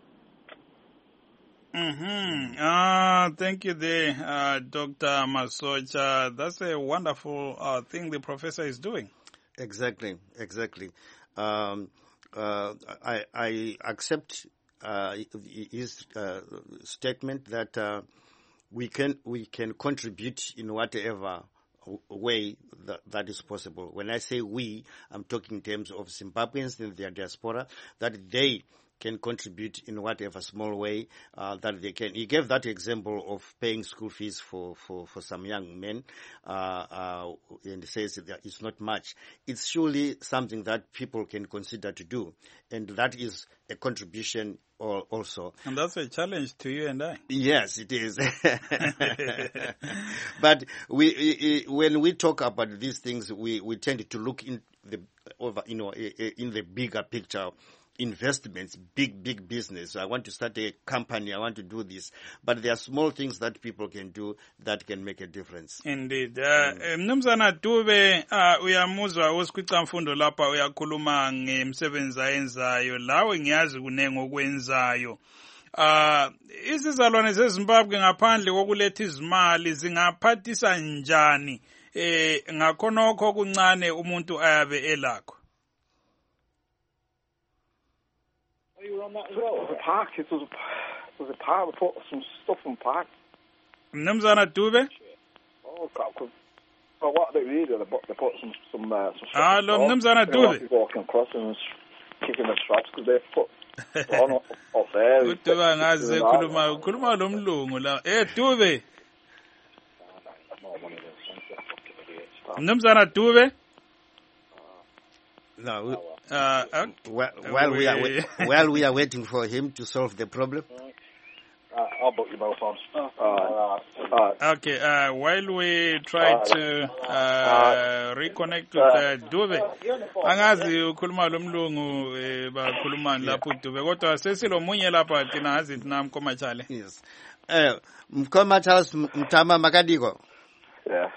Speaker 1: Thank you there, Dr. Masocha. That's a wonderful thing the professor is doing.
Speaker 2: Exactly. I accept his statement that we can contribute in whatever way that is possible. When I say we, I'm talking in terms of Zimbabweans in their diaspora, that they can contribute in whatever small way that they can. He gave that example of paying school fees for some young men, and says that it's not much. It's surely something that people can consider to do, and that is a contribution also.
Speaker 1: And that's a challenge to you and I.
Speaker 2: Yes, it is. But when we talk about these things, we tend to look in the bigger picture. Investments, big business. I want to start a company. I want to do this. But there are small things that people can do that can make a difference.
Speaker 1: Indeed. Mnumzana Dube, uyamuzwa usikhwica mfundo lapha uyakhuluma ngemsebenzi ayenzayo lawe ngiyazi kunenge okwenzayo. Izizalwane zeZimbabwe ngaphandle kokuletha izimali zingaphathisa njani ngakhonokho kuncane umuntu ayabe elakho?
Speaker 5: You were on that as well? It was a park. It was a park. We put some stuff in the park.
Speaker 1: Mnumzana Dube?
Speaker 5: Oh, God. Well, what they really do, they put some stuff.
Speaker 1: Hello, Mnumzana Dube.
Speaker 5: Walking across and kicking the straps because they put on up there.
Speaker 1: Udube ngaze khuluma lo mlungu la. Dube. Mnumzana Dube?
Speaker 2: No. While we are waiting for him to solve the problem.
Speaker 5: I'll book you both on.
Speaker 1: Okay. While we try to reconnect with Dube, angazi ukhuluma lo mlungu bakhuluma lapho Dube kodwa sesilomunye lapha thina azi thina Mkomachale.
Speaker 2: Yes. Mkomachale Mtama Makadiko.
Speaker 5: Yeah.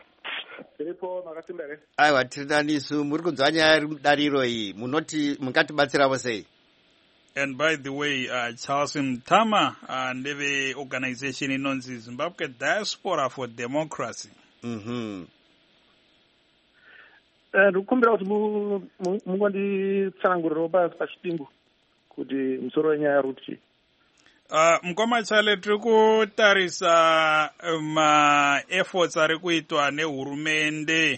Speaker 2: Aiwa tirinanisu muri kunzwa nyaya dariro iyi munoti mungatibatsiravo sei?
Speaker 1: And by the way, Charles Mtama ndeve organization inonzi Zimbabwe Diaspora for Democracy.
Speaker 6: Ndikukumbira kuti mungonditsanangurirawo pachipingu kuti musoro wenyaya ruti.
Speaker 1: Mkomachale tiri kutarisa ma-efforts ari kuitwa nehurumende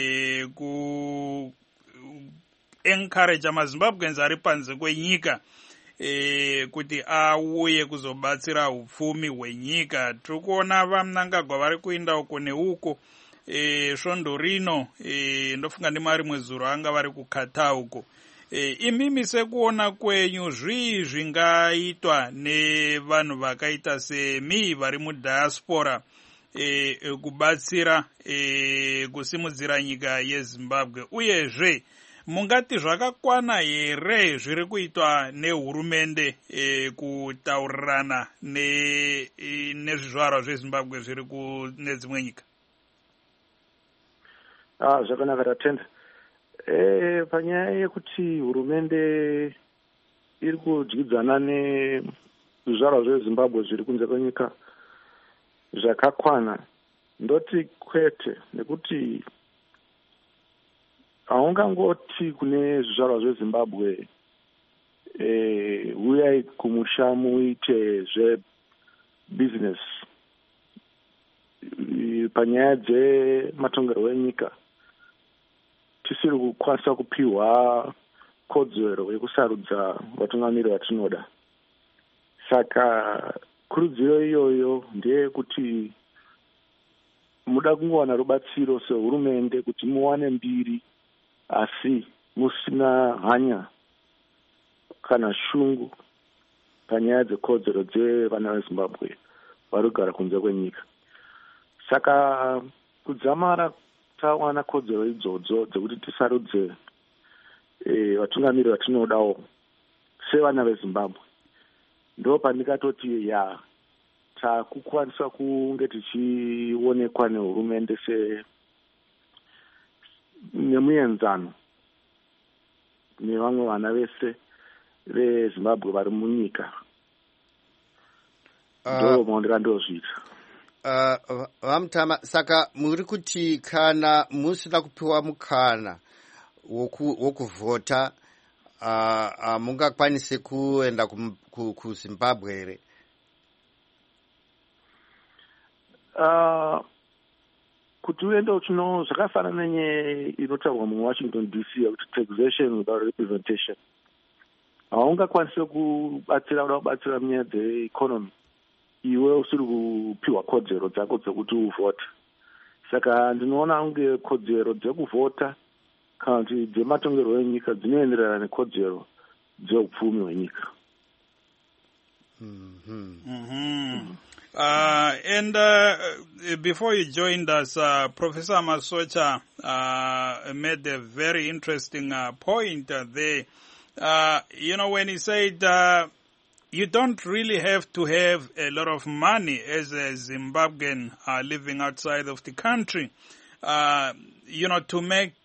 Speaker 1: ku encourage maZimbabweans ari panze kwenyika kuti auye kuzobatsira upfumi hwenyika. Tiri kuona vaMnangagwa vari kuenda uko neuko svondo rino ndofunga ndimari mwezuro anga vari kukata uko. Imimi sekuona kwenyu zvii zvingaitwa nevanhu vakaita semi vari mudiaspora kubatsira kusimudzira nyika yeZimbabwe, uyezve mungati zvakakwana here zviri kuitwa nehurumende kutaurirana nezvizvarwa zveZimbabwe zviri kune dzimwe nyika?
Speaker 6: Zvakanaka tatenda. Panyaya yekuti hurumende iri kudyidzana nezvizvarwa zveZimbabwe zviri kunze kwenyika zvakakwana, ndoti kwete, nekuti haungangoti kune zvizvarwa zveZimbabwe uyai kumusha muite zvebusiness panyaya dzematongerwo enyika tisiri kukwanisa kupiwa kodzero yekusarudza vatungamiri vatinoda. Saka kurudziro iyoyo ndeyekuti muda kungowana rubatsiro sehurumende kuti muwane mbiri, asi musina hanya kana shungu panyaya dzekodzero dzevana veZimbabwe vari kugara kunze kwenyika. Saka kudzamara tawana kodzero idzodzo dzekuti tisarudze vatungamiri vatinodawo sevana veZimbabwe, ndo pandikatoti takukwanisa kunge tichionekwa nehurumende nemuenzano nevamwe vana vese veZimbabwe vari munyika. Ndo maondikandozviita.
Speaker 2: Vamutama, saka muri kuti kana musina kupiwa mukana wokuvhota mungakwanise kuenda kuZimbabwe here?
Speaker 6: Kuti uende uchino zvakafanana inotaurwa muWashington DC yekuti taxation without representation. Haungakwanise kubatsira munyaya dzeeconomy iwe usiri kupiwa kodzero dzako dzekuti uvhota. Saka ndinoona kunge kodzero dzekuvhota kana kuti dzematongerwo enyika dzinoenderana nekodzero dzeupfumi hwenyika.
Speaker 1: Before you joined us, Professor Masocha made a very interesting point there. When he said you don't really have to have a lot of money as a Zimbabwean living outside of the country, to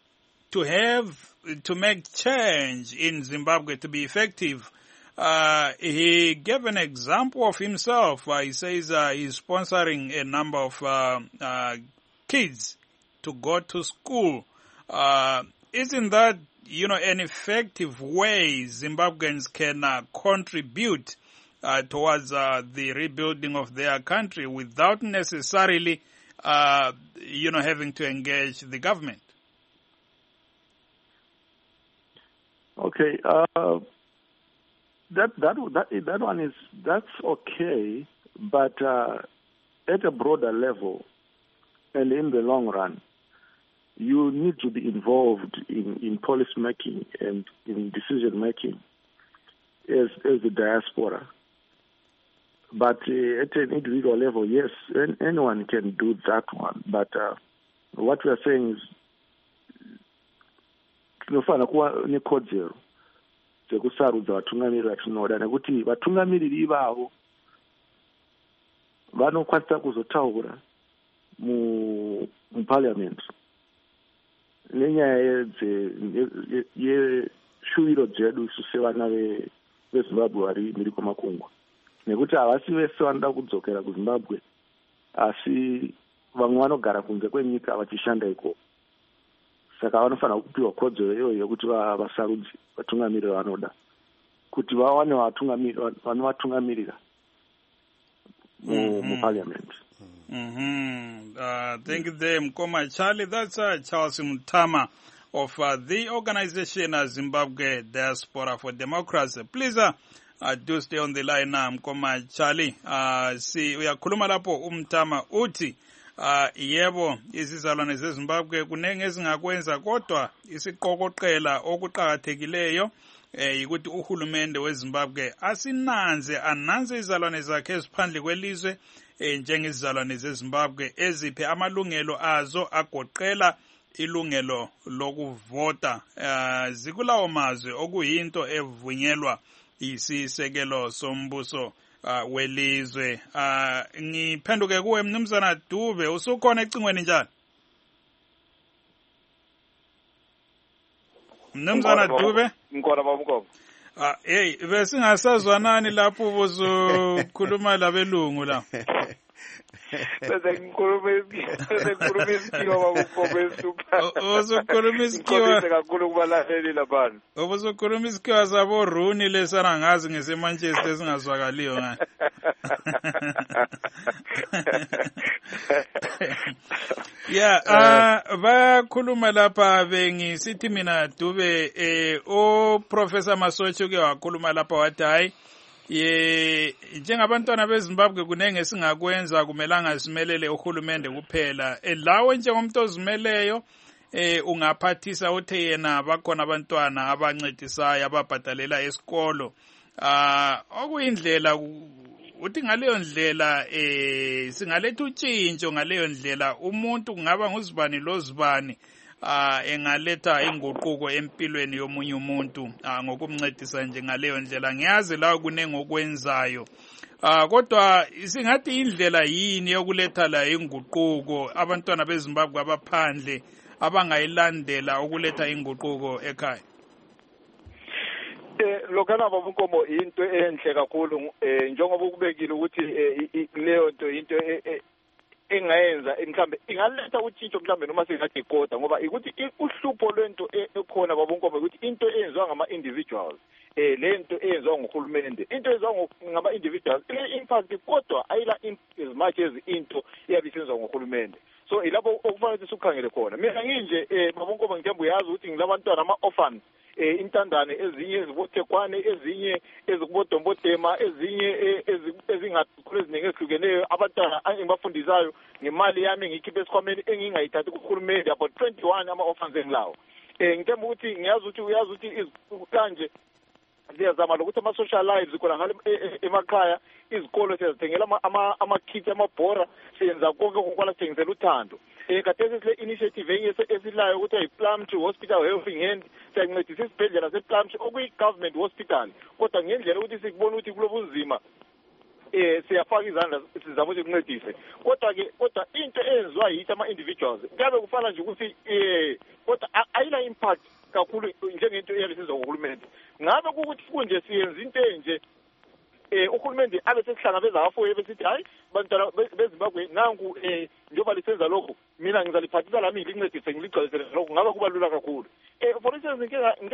Speaker 1: make change in Zimbabwe to be effective. He gave an example of himself. He says he's sponsoring a number of kids to go to school. Isn't that an effective way Zimbabweans can contribute towards the rebuilding of their country without necessarily, having to engage the government?
Speaker 6: Okay, that one that's okay, but at a broader level and in the long run, you need to be involved in policy making and in decision making as the diaspora. But at an individual level, yes, anyone can do that one. But what we are saying is, tinofana kuva nekodzero dzekusarudza vatungamiri vatinoda, nekuti vatungamiriri ivavo vanokwanisa kuzotaura muparliament nenyaya yeshuviro dzedu isu sevana veZimbabwe vari mhiri kwemakungwa, nekuti havasi vese vanoda kudzokera kuZimbabwe, asi vamwe vanogara kunze kwenyika vachishanda ikoko. Saka vanofanira kupiwa kodzero iyoyo yekuti vasarudze vatungamiri vanoda, kuti vawane vanovatungamirira muparliament.
Speaker 1: Thank you there, Mkoma Charlie. That's Charles Mutama of the organization Zimbabwe Diaspora for Democracy. Please do stay on the line now, Mkoma Charlie. Uyakhuluma lapho uMtama uthi yebo izizalwane zeZimbabwe kunenge ezingakwenza, kodwa isiqokoqela okuqhakathekileyo ukuthi uhulumende weZimbabwe ananze izizalwane zakhe eziphandle kwelizwe njengezizalwane zeZimbabwe eziphe amalungelo azo agoqela ilungelo lokuvota zikulawo mazwe okuyinto evunyelwa isisekelo sombuso welizwe. Ngiphenduke kuwe Mnumzana Dube, usukhona ecingweni njani? Mnumzana Dube.
Speaker 4: Ngikona baba Mkomo.
Speaker 1: Hey, besingasazwanani lapho ubuzokhuluma labelungu la.
Speaker 4: Bese ngikhuluma isikiwa baba Mkomo esupha.
Speaker 1: Uzokhuluma isikiwa.
Speaker 4: Kakhulu kubalaleli labantu.
Speaker 1: Ubuzokhuluma isikiwa sabo Rooney lesana ngazi ngeseManchester esingazwakaliyo nga. Yeah, bakhuluma lapha bengisithi mina Dube o Professor Masocha ke wakhuluma lapha wathi hayi njengabantwana beZimbabwe kunenge esingakwenza kumelanga simelele uhulumende kuphela lawe njengomuntu ozimeleyo ungaphathisa uthe yena bakhona abantwana abancedisayo ababhadalela esikolo okuyindlela uthi ngaleyo ndlela singaletha utshintsho ngaleyo ndlela umuntu kungaba nguzibani lozibani engaletha inguquko empilweni yomunye umuntu ngokumncedisa nje ngaleyo ndlela ngiyazi la kunenge okwenzayo kodwa singathi indlela yini yokuletha la inguquko abantwana beZimbabwe abaphandle abangayilandela ukuletha inguquko ekhaya
Speaker 4: lokana baba Mkomo into enhle kakhulu njengoba ukubekile ukuthi leyo nto into engayenza mhlambe ingaletha utshintsho mhlambe noma singathi ikoda ngoba ukuthi uhlupho lwento ekhona baba Mkomo ukuthi into eyenziwa ngama individuals lento eyenziwa ngohulumende into eyenziwa ngama individuals impact kodwa ayila as much as into eyabisenziwa ngohulumende so ilapho okufanele sikhangele khona mina nginje baba Mkomo ngithemba uyazi ukuthi ngilabantwana ama-orphans intandane ezinye ezibothekwane ezinye ezikubodombodema ezinye ezingakhulu eziningi ezihlukeneyo abantwana engibafundisayo ngemali yami ngikhiphe esikhwameni engingayithathi kuhulumende about 21 ama-orphans engilawo ngithemba ukuthi ngiyazi ukuthi uyazi ukuthi kanje siyazama lokuthi ama-social lives khona ngale emakhaya izikolo siyazithengela ama-kits amabhora siyenza konke ngokwala sithengisela uthando khathesi sile initiative esilayo ukuthi ayi-Plum Tree Hospital Helping Hand siyancedisa isibhedlela se-Plum Tree okuyi-government hospital kodwa ngendlela ukuthi sikubona ukuthi kulobu nzima siyafaka izandla sizama ukuthi kuncedise kodwa into eyenziwa yithi ama-individuals kuyabe kufana nje ukuthi kodwa ayila impact kakhulu njengento eyabisizwa ngohulumende ngabe kukuthi kunje siyenza into enje uhulumende abe sesihlangabeza afoye besithi hayi bantwana beZimbabwe nangu njengoba lisenza lokho mina ngizaliphathisa lami ngilincedise ngiligcwalisele lokho ngabe kuba lula kakhulu for instance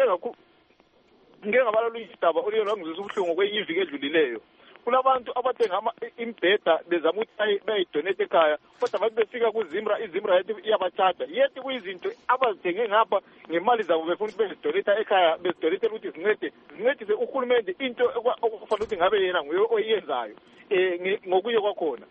Speaker 4: ngeke ngabalula isidaba oliyo ngizizwa ubuhlungu kwenye iviki edlulileyo kulabantu abathenga imbheda bezama ukuthi bayidonate ekhaya kodwa bathi befika kuZimra izimra yathi iyabathatha yethi kuyizinto abazithenge ngapha ngemali zabo befuna ukuthi bezidonate ekhaya bezidonatela ukuthi zincedise uhulumende into okufanele ukuthi ngabe yena nguye oyenzayo ngokuye kwakhona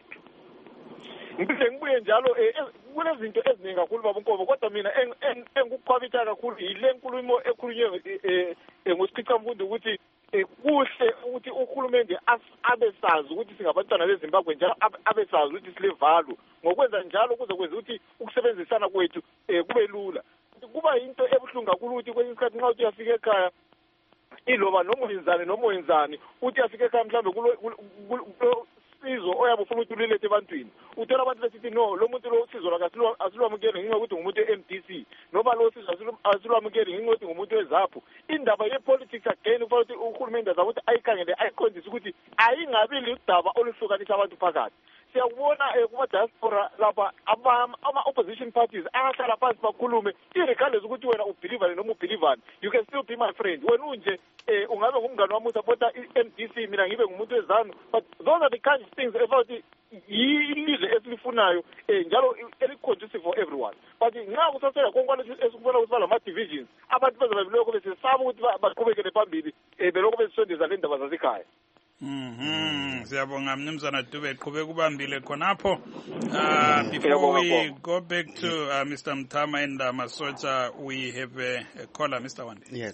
Speaker 4: ngibuye njalo kunezinto eziningi kakhulu baba Mkomo kodwa mina engikukhwabitha kakhulu yile nkulumo ekhulunywe ngosikhicamfundo ukuthi kuhle ukuthi uhulumende abesazi ukuthi singabantwana beZimbabwe njalo abesazi ukuthi silevalo ngokwenza njalo kuze kwenza ukuthi ukusebenzisana kwethu kube lula kuba into ebuhlungu kakhulu ukuthi kwesinye isikhathi nxa uthi uyafika ekhaya iloba noma wenzani uthi uyafika ekhaya mhlawumbe sizo oyabe ufuna ukuthi ulilethe ebantwini uthola abantu besithi no lo muntu lo usizo laka asilwamukeli ngingokuthi ngumuntu we-MDC noma lo sizo asilwamukeli ngingokuthi ngumuntu wezaphu indaba ye-politics again kufanele ukuthi uhulumende azama ukuthi ayikhangele ayiqondise ukuthi ayingabili udaba oluhlukanisa abantu phakathi siyakubona kuma-diaspora lapha ama-opposition parties ayahlala phansi bakhulume irregardless ukuthi wena ubhilivane noma ubhilivane you can still be my friend wena unje ungabe ngumngane wami usapota i-MDC mina ngibe ngumuntu wezanu but those are the kind of things efakuthi yilizwe esilifunayo njalo eli-conducive for everyone but nxa kusasela konke esikubona ukuthi balama-divisions abantu bezabe belokho besesaba ukuthi baqhubekele phambili belokho bezisondeza le ndaba zasekhaya
Speaker 1: Siyabonga Mnumzana Dube qhubeka kubambile khonapho before we go back to Mr. Mthama and Masocha we have a caller Mr. Wande.
Speaker 2: Yes.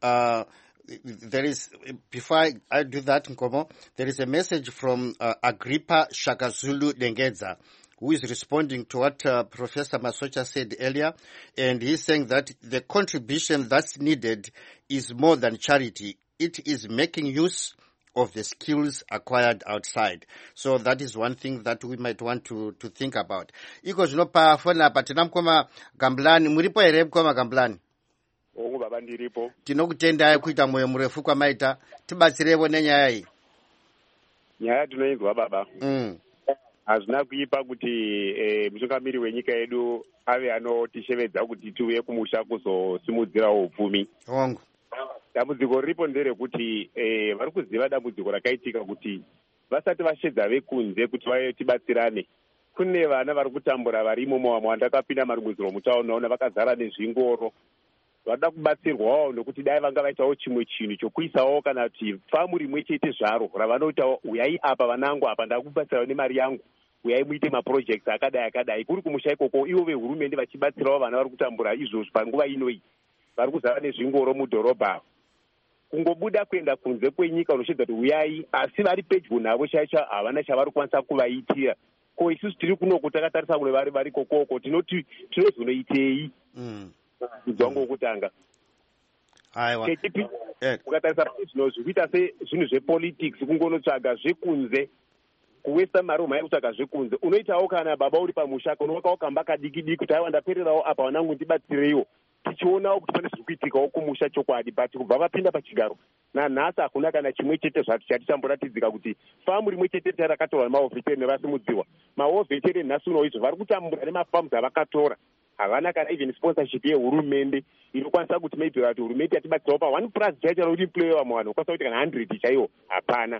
Speaker 2: There is, before I do that, Nkomo, there is a message from Agrippa Shakazulu Dengeza, who is responding to what Professor Masocha said earlier, and he's saying that the contribution that's needed is more than charity. It is making use of the skills acquired outside. So that is one thing that we might want to think about. Iko zvinopa fona patina mkoma Gamblani, muripo ere mkoma Gamblani?
Speaker 7: baba ndiripo.
Speaker 2: Tinokutendai kuita moyo murefu kwamaita. Tibatsirevo nenyaya iyi.
Speaker 7: Nyaya tinoinzwa baba. Hazvina kuipa kuti mutungamiri wenyika yedu ave anotishevedza kuti tiuye kumusha kuzosimudzirawo upfumi.
Speaker 2: Hongu.
Speaker 7: Dambudziko riripo nderekuti vari kuziva dambudziko rakaitika kuti vasati vashedza vekunze kuti tibatsirane. Kune vana vari kutambura varimo mumwe wandakapinda marumudziro mutauni naona vakazara nezvingoro. Vada kubatsirwawo nokuti dai vanga vaitawo chimwe chinhu chokuisawo kana kuti famu rimwe chete zvaro ravanoitawo uyai apa vanangu apa ndakubatsirawo nemari yangu uyai muite maprojects akadai kuri kumusha ikoko ivo vehurumende vachibatsirawo vana vari kutambura izvozvo panguva inoi vari kuzara nezvingoro mudhorobha. Kungobuda kuenda kunze kwenyika unoshedza kuti uyai asi vari pedyo navo chaicho havana chavari kukwanisa kuvaitira. Ko isusu tiri kunoko takatarisa kune vari kokoko tinoti tinozonoitei kudzwangu wokutanga.
Speaker 2: Aiwa.
Speaker 7: Ukatarisa zvinozvi kuita sezvinhu zvepolitics kungonotsvaga zvekunze kuwesta mari umhaya kutsvaga zvekunze unoitawo kana baba uri pamusha unovakawo kamba kadiki kuti aiwa ndapererawo apa vanangu ndibatsireiwo tichionawo kuti pane zviri kuitikawo kumusha chokwadi but kubva vapinda pachigaro nanhasi hakuna kana chimwe chete zvati chati chamboratidzika kuti famu rimwe chete rakatorwa nemahovheteri nevasimudziwa. Mahovheteri nhasi uno izvo vari kutambura nemafamu avakatora havana kana even sponsorship yehurumende inokwanisa kuti maybe vati hurumende yatibatsirawo pa 1+ chaicho rokuti player vamwe vanhu ukwanisa kuti kana 100 chaiwo hapana.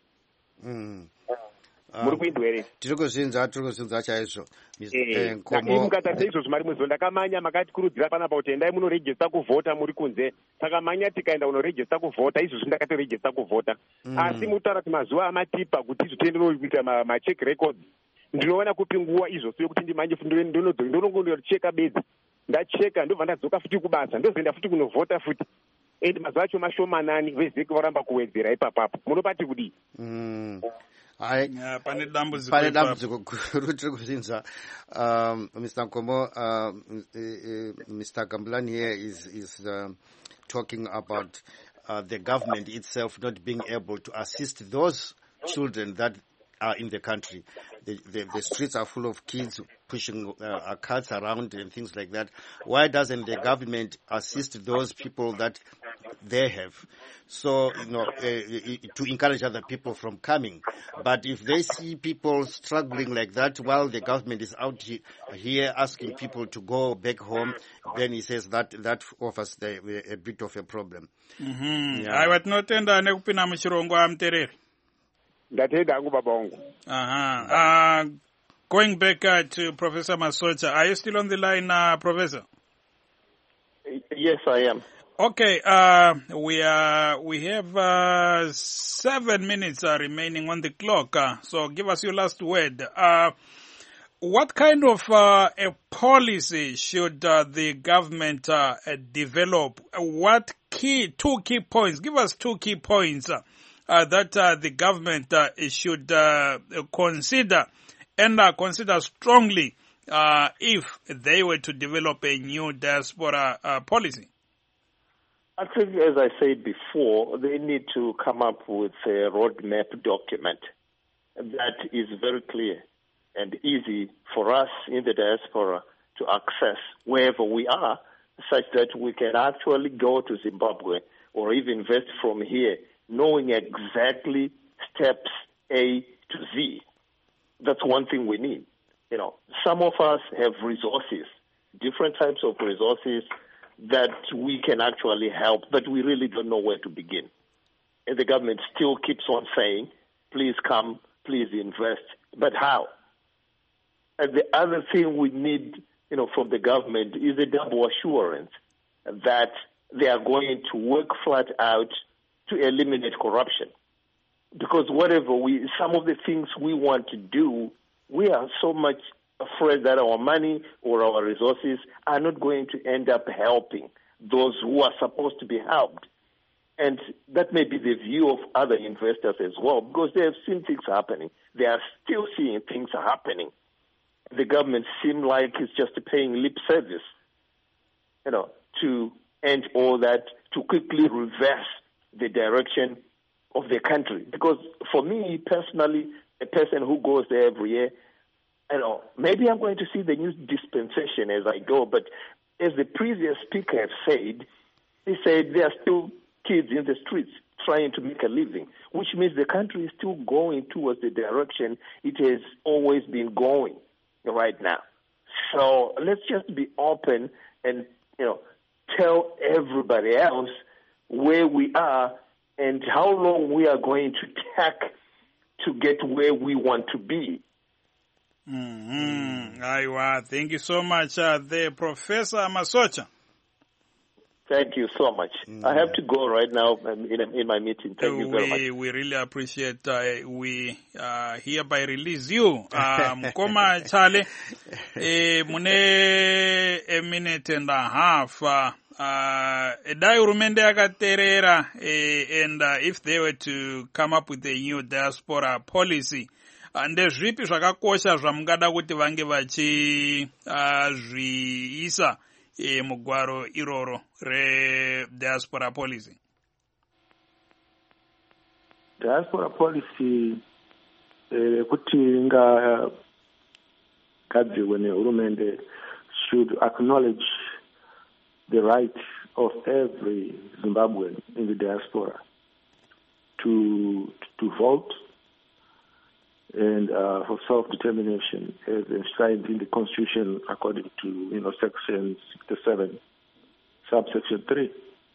Speaker 7: Muri kuinzwa here?
Speaker 2: Tiri kuzvinzwa chaizvo.
Speaker 7: Mukatarisa izvozvo mari mwezo ndakamanya makatikurudzira panapa kuti endai munorejista kuvhota muri kunze. Saka manya tikaenda unorejista kuvhota izvozvo ndakatorejista kuvhota. Asi mutaura kuti mazuva amatipa kuti izvo kuita macheck records ndinoona kupi nguva izvo siyo kuti ndimanje ndonongocheka bedzi ndacheka ndobva ndadzoka futi kubasa ndozoenda futi kunovhota futi and mazuva acho mashomanani vezeki varamba kuwedzera ipapapo munopati kudii?
Speaker 1: Pane dambudziko
Speaker 2: guru tiri kuzvinzwa. Mr. Nkomo, Mr. Gambulani here is talking about the government itself not being able to assist those children that are in the country. The streets are full of kids pushing carts around and things like that. Why doesn't the government assist those people that they have? So, to encourage other people from coming. But if they see people struggling like that while the government is out here asking people to go back home, then he says that offers a bit of a problem.
Speaker 1: Aiwa tinotenda nekupinda muchirongo amutereri.
Speaker 7: Ndatenda hangu baba wangu.
Speaker 1: Going back to Professor Masocha, are you still on the line, Professor?
Speaker 3: Yes, I am.
Speaker 1: Okay, we have 7 minutes remaining on the clock, so give us your last word. What kind of a policy should the government develop? What two key points? Give us 2 key points that the government should consider and consider strongly if they were to develop a new diaspora policy.
Speaker 3: I think, as I said before, they need to come up with a roadmap document that is very clear and easy for us in the diaspora to access wherever we are, such that we can actually go to Zimbabwe or even invest from here, knowing exactly steps A to Z. That's one thing we need. Some of us have resources, different types of resources that we can actually help, but we really don't know where to begin. And the government still keeps on saying, please come, please invest. But how? And the other thing we need, from the government is a double assurance that they are going to work flat out to eliminate corruption. Because some of the things we want to do, we are so much afraid that our money or our resources are not going to end up helping those who are supposed to be helped. And that may be the view of other investors as well, because they have seen things happening. They are still seeing things happening. The government seems like it's just paying lip service, to end all that, to quickly reverse the direction of the country. Because for me personally, a person who goes there every year, maybe I'm going to see the new dispensation as I go, but as the previous speaker has said, he said there are still kids in the streets trying to make a living, which means the country is still going towards the direction it has always been going right now. So let's just be open and, tell everybody else where we are and how long we are going to take to get where we want to be.
Speaker 1: Aiwa, thank you so much, the Professor Masocha.
Speaker 3: Thank you so much. I have to go right now in my meeting. Thank you very much.
Speaker 1: We really appreciate we hereby release you. Mkoma Chale, mune a minute and a half. Dai urumende akaterera and if they were to come up with a new diaspora policy, ndezvipi zvakakosha zvamungada kuti vange vachizviisa mugwaro iroro re-diaspora policy?
Speaker 6: Diaspora policy kuti ingagadzirwe nehurumende should acknowledge the right of every Zimbabwean in the diaspora to vote and for self-determination as enshrined in the Constitution according to Section 67, subsection 3.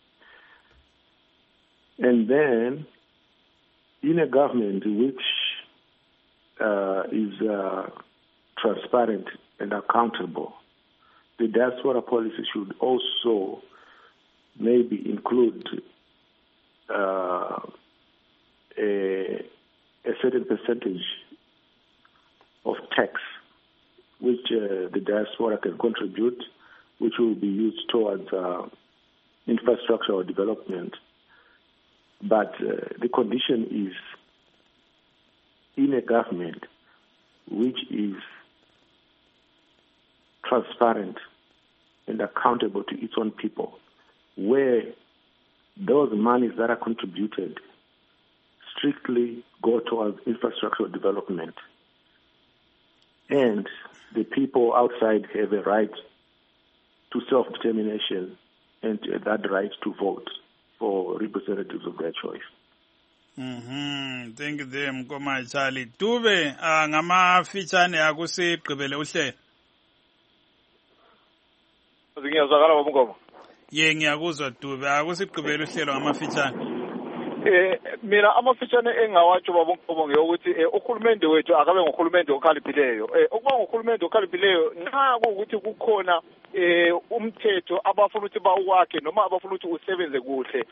Speaker 6: And then in a government which is transparent and accountable, the diaspora policy should also maybe include a certain percentage of tax which the diaspora can contribute, which will be used towards infrastructure or development. But the condition is in a government which is transparent and accountable to its own people, where those monies that are contributed strictly go towards infrastructure development, and the people outside have a right to self-determination and that right to vote for representatives of their choice.
Speaker 1: Thank you, Mkoma Charlie. Dube ngama fichane akusigqibele uhlelo.
Speaker 4: Ngiyazwakala babungoma.
Speaker 1: Ngiyakuzwa Dube, akusigqibele uhlelo ngama fichane.
Speaker 4: Mina amafitshane engawatsho babongqobo ngeyokuthi uhulumende wethu akabe ngohulumende okhaliphileyo. Ukuba ngohulumende okhaliphileyo naku ukuthi kukhona umthetho abafuna ukuthi bawakhe noma abafuna ukuthi usebenze kuhle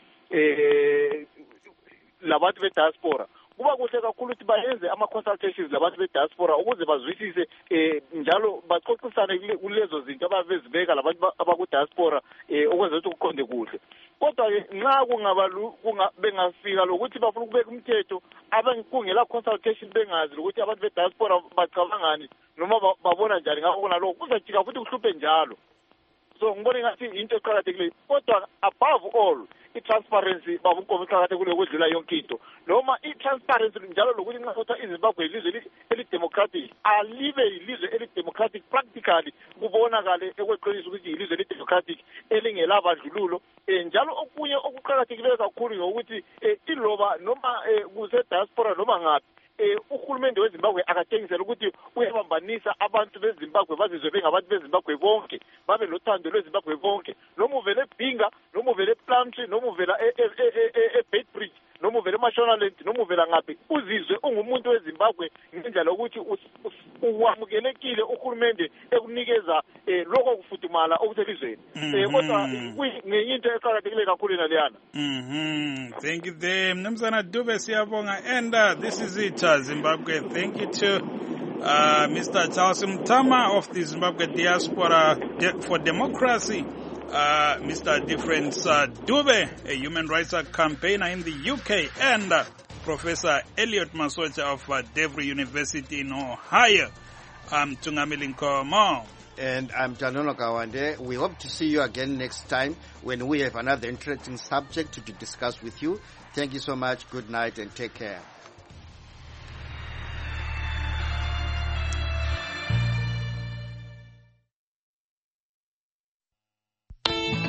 Speaker 4: labantu be-diaspora. Kuba kuhle kakhulu ukuthi bayenze ama-consultations labantu be-diaspora ukuze bazwisise njalo baxoxisane kulezo zinto ababezibeka labantu abaku-diaspora ukwenza ukuthi kuqonde kuhle. Kodwa-ke nxa bengafika lokuthi bafuna ukubeka umthetho kungela consultation bengazi lokuthi abantu be-diaspora bacabangani noma babona njani ngakho nalokho kuzajika futhi kuhluphe njalo. So ngibona ngathi into eqhakathekileyo, kodwa above all i-transparency babunkomo iqhakathekile ukudlula yonke into, noma i-transparency njalo lokuthi nxa kuthiwa iZimbabwe ilizwe eli-democratic alibe yilizwe eli-democratic practically kubonakale ekweqiniso ukuthi yilizwe eli-democratic elingelabandlululo. Njalo okunye okuqhakathekileyo kakhulu ngokuthi iloba noma kuse-diaspora noma ngaphi uhulumende weZimbabwe akatshengisela ukuthi uyabambanisa abantu beZimbabwe bazizwe bengabantu beZimbabwe bonke, babe lothando lweZimbabwe bonke, noma uvele eBhinga, noma uvele ePlumtree, noma uvela eBeitbridge, noma uvele eMashonaland, noma uvela ngaphi, uzizwe ungumuntu weZimbabwe ngendlela ukuthi uwamukelekile uhulumende ekunikeza lokho kufudumala okuselizweni. Kodwa ngenye into eqhakathekile kakhulu naleyana.
Speaker 1: Thank you there, Mnumzana Dube, siyabonga. And this is it, Zimbabwe. Thank you to Mr. Charles Mtama of the Zimbabwe Diaspora for Democracy, Mr. Difference Dube, a human rights campaigner in the UK, and Professor Elliot Masocha of Devry University in Ohio. I'm Tungamili Nkomo.
Speaker 2: And I'm Tanono Kawande. We hope to see you again next time when we have another interesting subject to discuss with you. Thank you so much. Good night and take care.